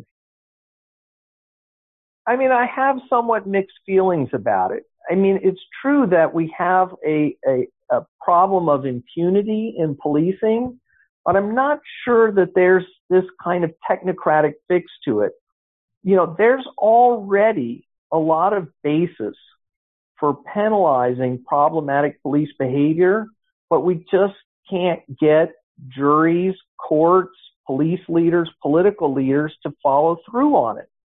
I mean, I have somewhat mixed feelings about it. I mean, it's true that we have a, a, a problem of impunity in policing, but I'm not sure that there's this kind of technocratic fix to it. You know, there's already a lot of basis for penalizing problematic police behavior, but we just can't get juries, courts, police leaders, political leaders to follow through on it.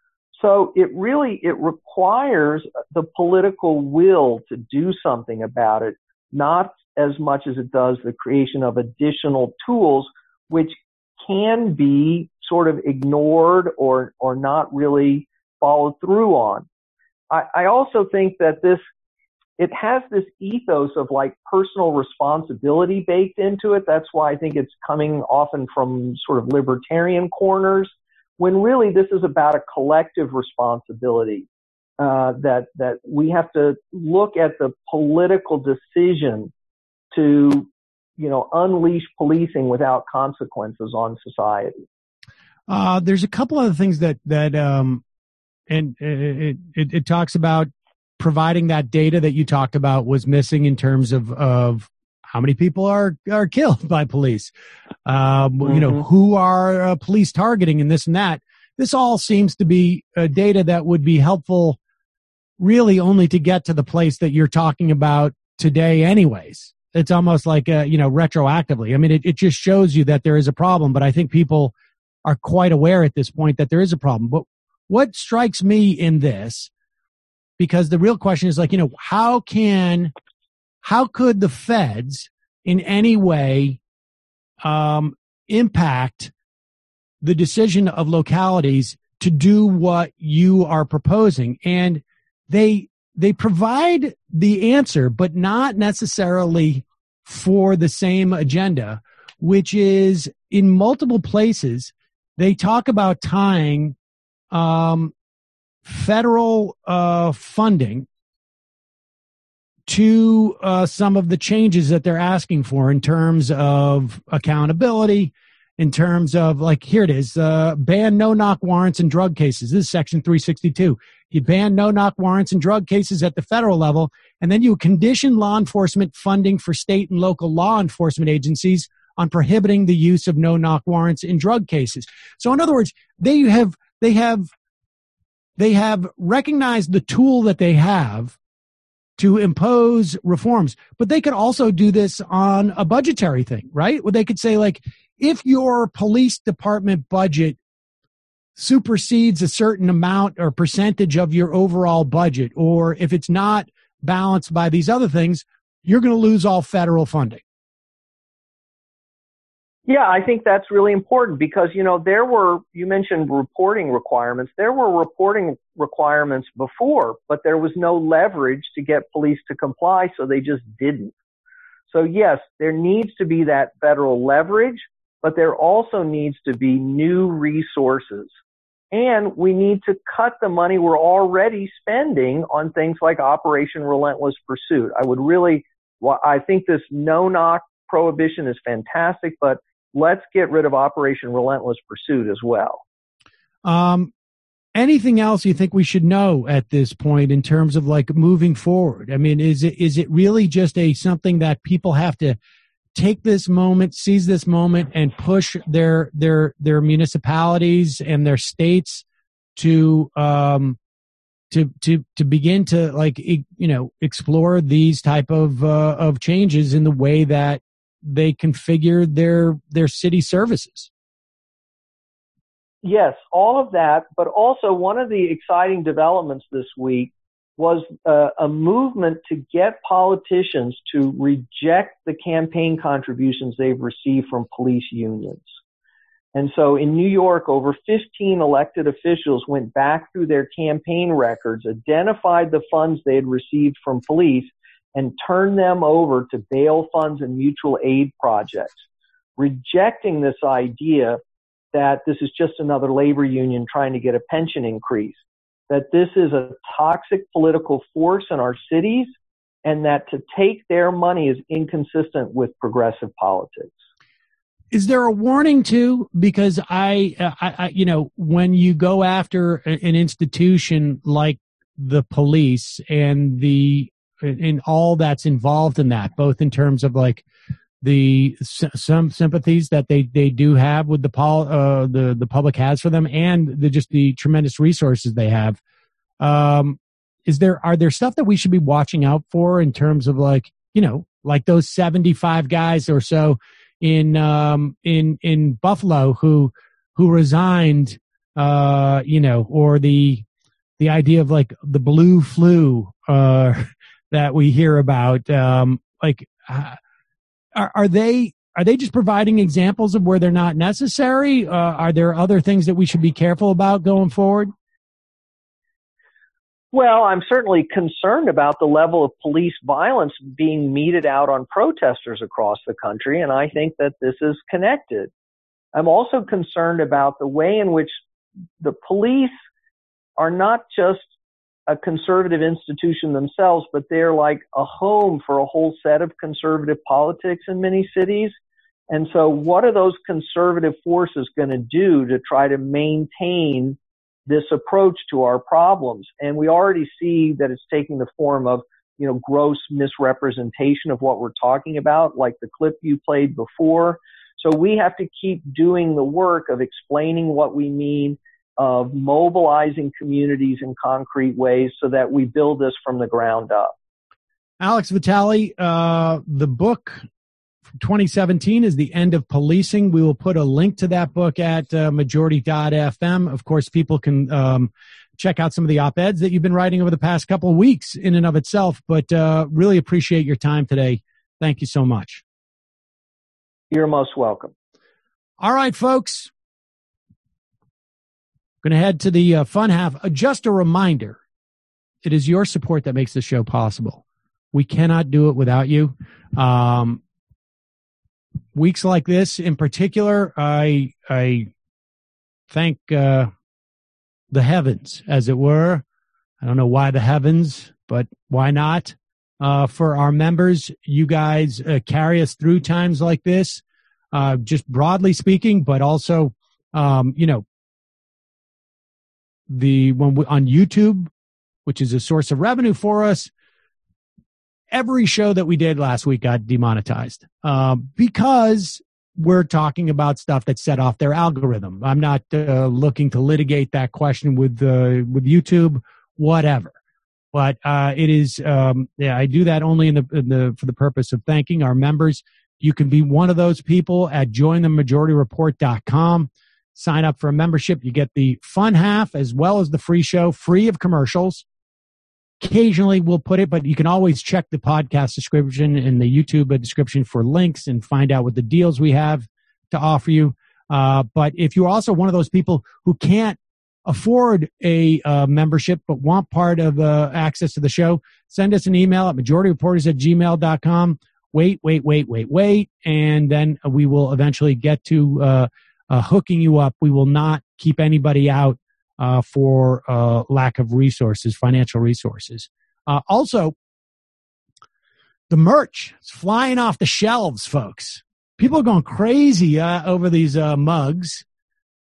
So it really, it requires the political will to do something about it, not as much as it does the creation of additional tools, which can be sort of ignored or, or not really followed through on. I, I also think that this, it has this ethos of like personal responsibility baked into it. That's why I think it's coming often from sort of libertarian corners, when really this is about a collective responsibility, uh, that, that we have to look at the political decision to, you know, unleash policing without consequences on society. Uh, there's a couple other things that, that, um, and it, it, it talks about providing that data that you talked about was missing in terms of, of how many people are, are killed by police. Um, mm-hmm. You know, who are uh, police targeting and this and that. This all seems to be uh, data that would be helpful really only to get to the place that you're talking about today anyways. It's almost like, uh, you know, retroactively. I mean, it, it just shows you that there is a problem, but I think people are quite aware at this point that there is a problem. But what strikes me in this, because the real question is like, you know, how can, how could the feds in any way um, impact the decision of localities to do what you are proposing? And they, they provide the answer, but not necessarily for the same agenda, which is in multiple places. They talk about tying um, federal uh, funding to uh, some of the changes that they're asking for in terms of accountability, in terms of, like, here it is, uh, ban no-knock warrants in drug cases. This is Section three sixty-two. You ban no-knock warrants in drug cases at the federal level, and then you condition law enforcement funding for state and local law enforcement agencies on prohibiting the use of no-knock warrants in drug cases. So in other words, they have, they have, they have recognized the tool that they have to impose reforms, but they could also do this on a budgetary thing, right? Where they could say, like, if your police department budget supersedes a certain amount or percentage of your overall budget, or if it's not balanced by these other things, you're going to lose all federal funding. Yeah, I think that's really important because, you know, there were, you mentioned reporting requirements. There were reporting requirements before, but there was no leverage to get police to comply, so they just didn't. So yes, there needs to be that federal leverage, but there also needs to be new resources. And we need to cut the money we're already spending on things like Operation Relentless Pursuit. I would really, well, I think this no-knock prohibition is fantastic, but let's get rid of Operation Relentless Pursuit as well. Um, anything else you think we should know at this point in terms of like moving forward? I mean, is it is it really just a something that people have to take this moment, seize this moment, and push their their their municipalities and their states to um to to to begin to like you know explore these type of uh, of changes in the way that they configure their their city services? Yes, all of that, but also one of the exciting developments this week was uh, a movement to get politicians to reject the campaign contributions they've received from police unions. And so in New York, over fifteen elected officials went back through their campaign records, identified the funds they had received from police, and turned them over to bail funds and mutual aid projects, rejecting this idea that this is just another labor union trying to get a pension increase, that this is a toxic political force in our cities, and that to take their money is inconsistent with progressive politics. Is there a warning too? Because I, I, I you know, when you go after an institution like the police and the and all that's involved in that, both in terms of like the some sympathies that they, they do have with the pol uh, the the public has for them, and the just the tremendous resources they have. Um, is there are there stuff that we should be watching out for in terms of like you know like those seventy-five guys or so in um in in Buffalo who who resigned, uh you know, or the the idea of like the blue flu uh that we hear about, um like. Uh, Are, are they are they just providing examples of where they're not necessary? Uh, are there other things that we should be careful about going forward? Well, I'm certainly concerned about the level of police violence being meted out on protesters across the country, and I think that this is connected. I'm also concerned about the way in which the police are not just a conservative institution themselves, but they're like a home for a whole set of conservative politics in many cities. And so what are those conservative forces going to do to try to maintain this approach to our problems? And we already see that it's taking the form of, you know, gross misrepresentation of what we're talking about, like the clip you played before. So we have to keep doing the work of explaining what we mean, of mobilizing communities in concrete ways so that we build this from the ground up. Alex Vitale, uh, the book from twenty seventeen is The End of Policing. We will put a link to that book at uh, majority dot f m. Of course, people can um, check out some of the op-eds that you've been writing over the past couple of weeks in and of itself, but uh, really appreciate your time today. Thank you so much. You're most welcome. All right, folks. Going to head to the uh, fun half. Uh, just a reminder, it is your support that makes this show possible. We cannot do it without you. Um, weeks like this in particular, I I thank uh, the heavens, as it were. I don't know why the heavens, but why not? Uh, for our members, you guys uh, carry us through times like this, uh, just broadly speaking, but also, um, you know, the one we, on YouTube, which is a source of revenue for us. Every show that we did last week got demonetized uh, because we're talking about stuff that set off their algorithm. I'm not uh, looking to litigate that question with uh, with YouTube, whatever. But uh, it is, um, yeah, I do that only in the, in the for the purpose of thanking our members. You can be one of those people at join the majority report dot com. Sign up for a membership. You get the fun half as well as the free show, free of commercials. Occasionally we'll put it, but you can always check the podcast description and the YouTube description for links and find out what the deals we have to offer you. Uh, but if you're also one of those people who can't afford a uh, membership but want part of uh, access to the show, send us an email at majority reporters at gmail dot com. Wait, wait, wait, wait, wait. And then we will eventually get to uh, uh, hooking you up. We will not keep anybody out uh, for uh, lack of resources, financial resources. Uh, also, the merch is flying off the shelves, folks. People are going crazy uh, over these uh, mugs.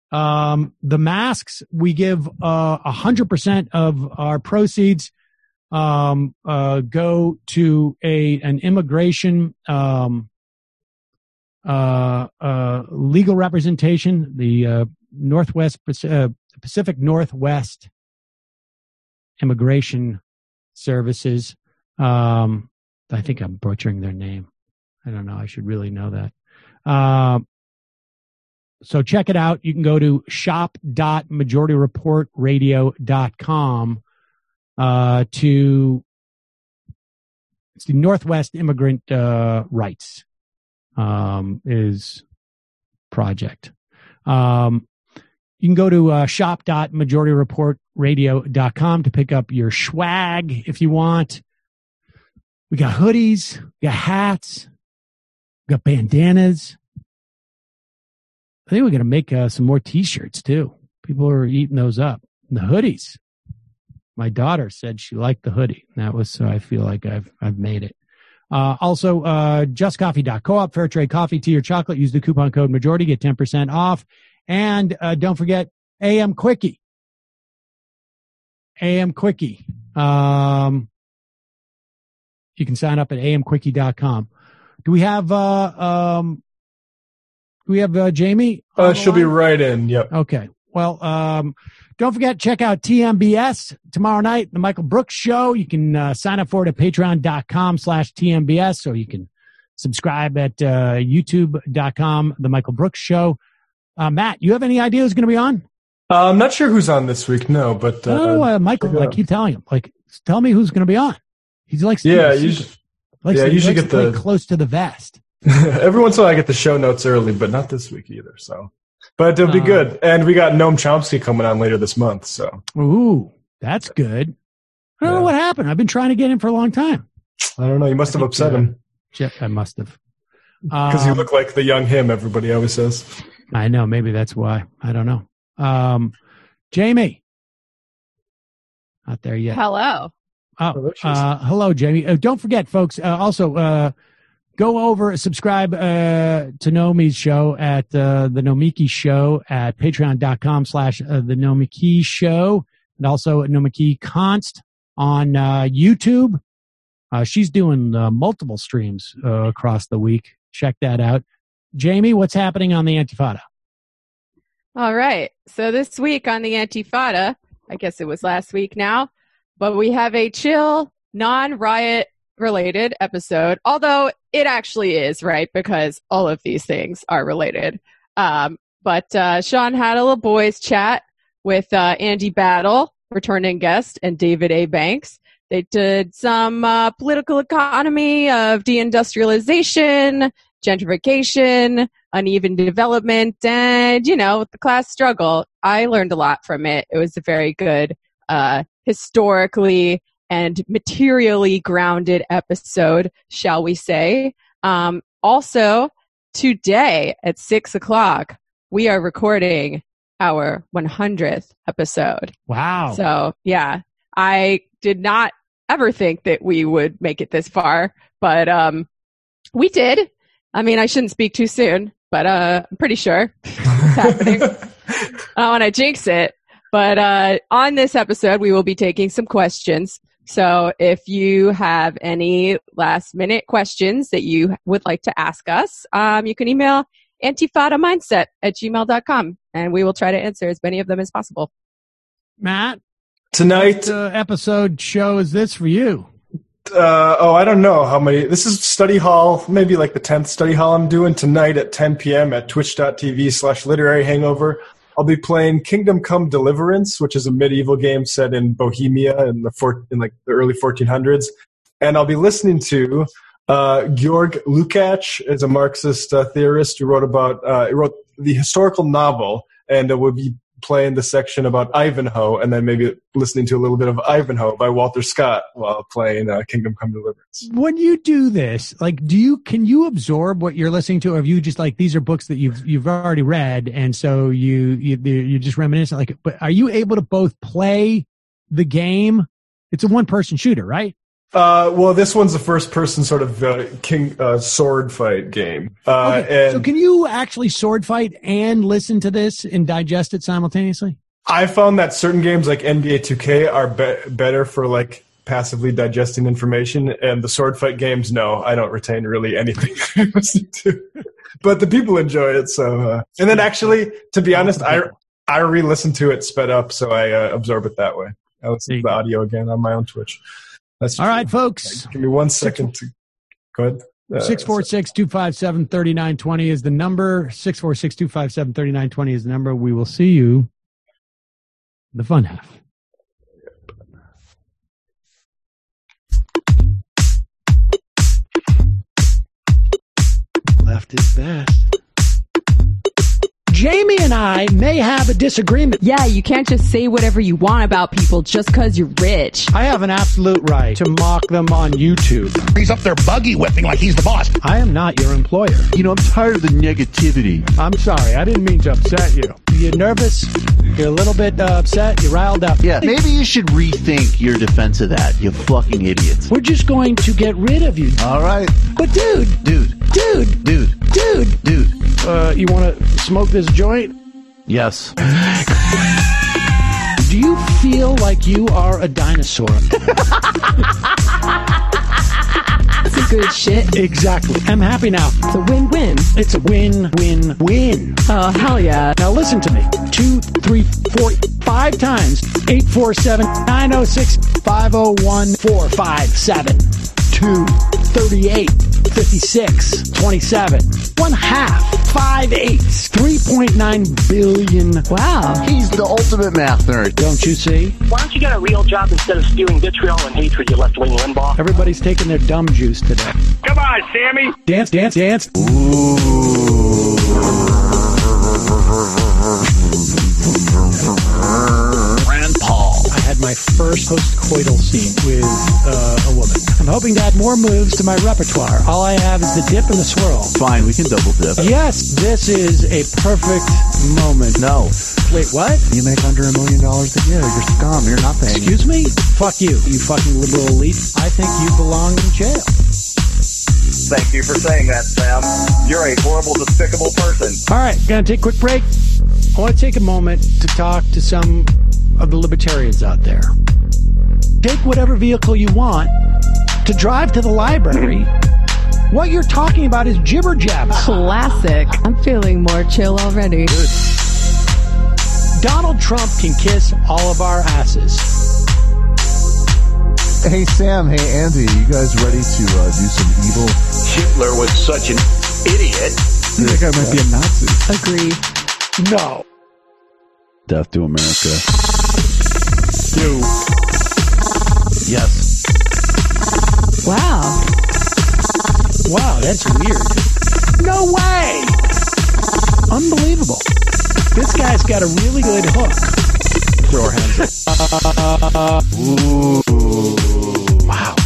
Um, the masks, we give uh, one hundred percent of our proceeds um, uh, go to a an immigration um, uh, uh, legal representation, the uh, Northwest uh, Pacific Northwest Immigration Services. Um, I think I'm butchering their name. I don't know. I should really know that. Uh, so check it out. You can go to shop dot majority report radio dot com uh, to it's the Northwest Immigrant uh, Rights um, is project. Um, you can go to uh, shop dot majority report radio dot com to pick up your swag if you want. We got hoodies, we got hats, we got bandanas. I think we're going to make uh, some more T-shirts, too. People are eating those up. And the hoodies. My daughter said she liked the hoodie. That was so I feel like I've I've made it. Uh, also, uh, just coffee dot coop, fair trade coffee, tea, or chocolate. Use the coupon code majority, get ten percent off. And uh, don't forget A M Quickie. A M Quickie. Um, you can sign up at A M quickie dot com. Do we have, uh, um, do we have uh, Jamie? Uh, she'll line? be right in. Yep. Okay. Well, um, don't forget, check out T M B S tomorrow night, the Michael Brooks Show. You can uh, sign up for it at patreon dot com slash T M B S, or you can subscribe at uh, youtube dot com, the Michael Brooks Show. Uh, Matt, you have any idea who's going to be on? Uh, I'm not sure who's on this week, no, but... Uh, oh, uh, Michael, I keep telling him, like, tell me who's going to be on. He likes to yeah, usually, likes yeah, to, usually likes get to the play close to the vest. Every once in a while I get the show notes early, but not this week either, so... But it'll be uh, good. And we got Noam Chomsky coming on later this month, so... Ooh, that's good. I don't yeah. know what happened. I've been trying to get him for a long time. I don't know. You must I have upset uh, him. Yeah, I must have. Because um, you look like the young him, everybody always says. I know. Maybe that's why. I don't know. Um, Jamie. Not there yet. Hello. Oh, uh, hello, Jamie. Uh, don't forget, folks, uh, also uh, go over, subscribe uh, to Nomi's show at uh, the Nomiki Show at patreon dot com slash the Nomiki Show, and also at Nomiki Const on uh, YouTube. Uh, she's doing uh, multiple streams uh, across the week. Check that out. Jamie, what's happening on the Antifada? All right. So this week on the Antifada, I guess it was last week now, but we have a chill, non-riot related episode, although it actually is, right? Because all of these things are related. Um, but uh, Sean had a little boys chat with uh, Andy Battle, returning guest, and David A. Banks. They did some uh, political economy of deindustrialization, gentrification, uneven development, and, you know, the class struggle. I learned a lot from it. It was a very good, uh, historically and materially grounded episode, shall we say. Um, also, today at six o'clock, we are recording our one hundredth episode. Wow. So, yeah, I did not ever think that we would make it this far, but um, we did. I mean, I shouldn't speak too soon, but uh, I'm pretty sure it's happening. I don't want to jinx it. But uh, on this episode, we will be taking some questions. So if you have any last minute questions that you would like to ask us, um, you can email antifadamindset at gmail dot com, and we will try to answer as many of them as possible. Matt? Tonight, what uh, episode show is this for you? Uh, oh, I don't know how many. This is study hall, maybe like the tenth study hall I'm doing tonight at ten p.m. at twitch dot t v slash literary hangover. I'll be playing Kingdom Come Deliverance, which is a medieval game set in Bohemia in the four, in like the early fourteen hundreds. And I'll be listening to uh, Georg Lukács, is a Marxist uh, theorist who wrote about uh, he wrote the historical novel, and uh, we'll be playing the section about Ivanhoe, and then maybe listening to a little bit of Ivanhoe by Walter Scott while playing uh, Kingdom Come Deliverance. When you do this, like, do you can you absorb what you're listening to, or have you just like these are books that you've you've already read, and so you you you're just reminiscent? Like, but are you able to both play the game? It's a one person shooter, right? Uh, well, this one's a first-person sort of uh, king uh, sword fight game. Uh, okay, and so can you actually sword fight and listen to this and digest it simultaneously? I found that certain games like N B A two K are be- better for like passively digesting information, and the sword fight games, no, I don't retain really anything I listen to. But the people enjoy it, so. Uh, and then actually, to be honest, I I re-listen to it sped up, so I uh, absorb it that way. I listen to the audio again on my own Twitch. That's all right, folks. Give me one second to go ahead. Uh, six four six, two five seven, three nine two zero is the number. six four six, two five seven, three nine two zero is the number. We will see you in the fun half. Left is best. Jamie and I may have a disagreement. Yeah, you can't just say whatever you want about people just because you're rich. I have an absolute right to mock them on YouTube. He's up there buggy whipping like he's the boss. I am not your employer. You know, I'm tired of the negativity. I'm sorry. I didn't mean to upset you. You're nervous. You're a little bit uh, upset. You're riled up. Yeah, maybe you should rethink your defense of that, you fucking idiots. We're just going to get rid of you. All right. But dude. Dude. Dude. Dude. Dude. Dude. Uh, you want to smoke this joint? Yes. Do you feel like you are a dinosaur? That's a good shit. Exactly. I'm happy now. It's a win-win. It's a win-win-win. Oh, hell yeah. Now listen to me. Two, three, four, five times. Eight, four, seven, nine, oh, six, five, oh, one, four, five, seven, two, thirty-eight, fifty-six, twenty-seven, one half, five eighths, three point nine billion. Wow. He's the ultimate math nerd. Don't you see? Why don't you get a real job instead of spewing vitriol and hatred, you left-wing Limbaugh? Everybody's taking their dumb juice today. Come on, Sammy. Dance, dance, dance. Ooh. Rand Paul. I had my first post-coital scene with uh, a woman. I'm hoping to add more moves to my repertoire. All I have is the dip and the swirl. Fine, we can double dip. Yes, this is a perfect moment. No. Wait, what? You make under a million dollars a year. You're scum. You're not paying. Excuse me? Fuck you, you fucking liberal elite. I think you belong in jail. Thank you for saying that, Sam. You're a horrible, despicable person. All right, gonna take a quick break. I want to take a moment to talk to some of the libertarians out there. Take whatever vehicle you want to drive to the library. What you're talking about is jibber jabber. Classic. I'm feeling more chill already. Good. Donald Trump can kiss all of our asses. Hey, Sam. Hey, Andy. You guys ready to uh, do some evil? Hitler was such an idiot. I think I might be a Nazi. Agree. No. Death to America. You. Yes. Wow. Wow, that's weird. No way! Unbelievable. This guy's got a really good hook. Throw our hands up. Ooh. Wow.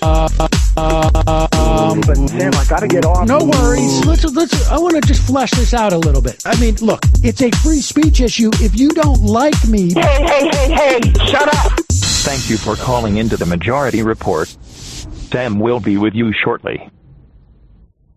Um, but Sam, I gotta get off. No worries. Let's let's. I want to just flesh this out a little bit. I mean, look, it's a free speech issue. If you don't like me, hey, hey, hey, hey, shut up! Thank you for calling into the Majority Report. Sam will be with you shortly.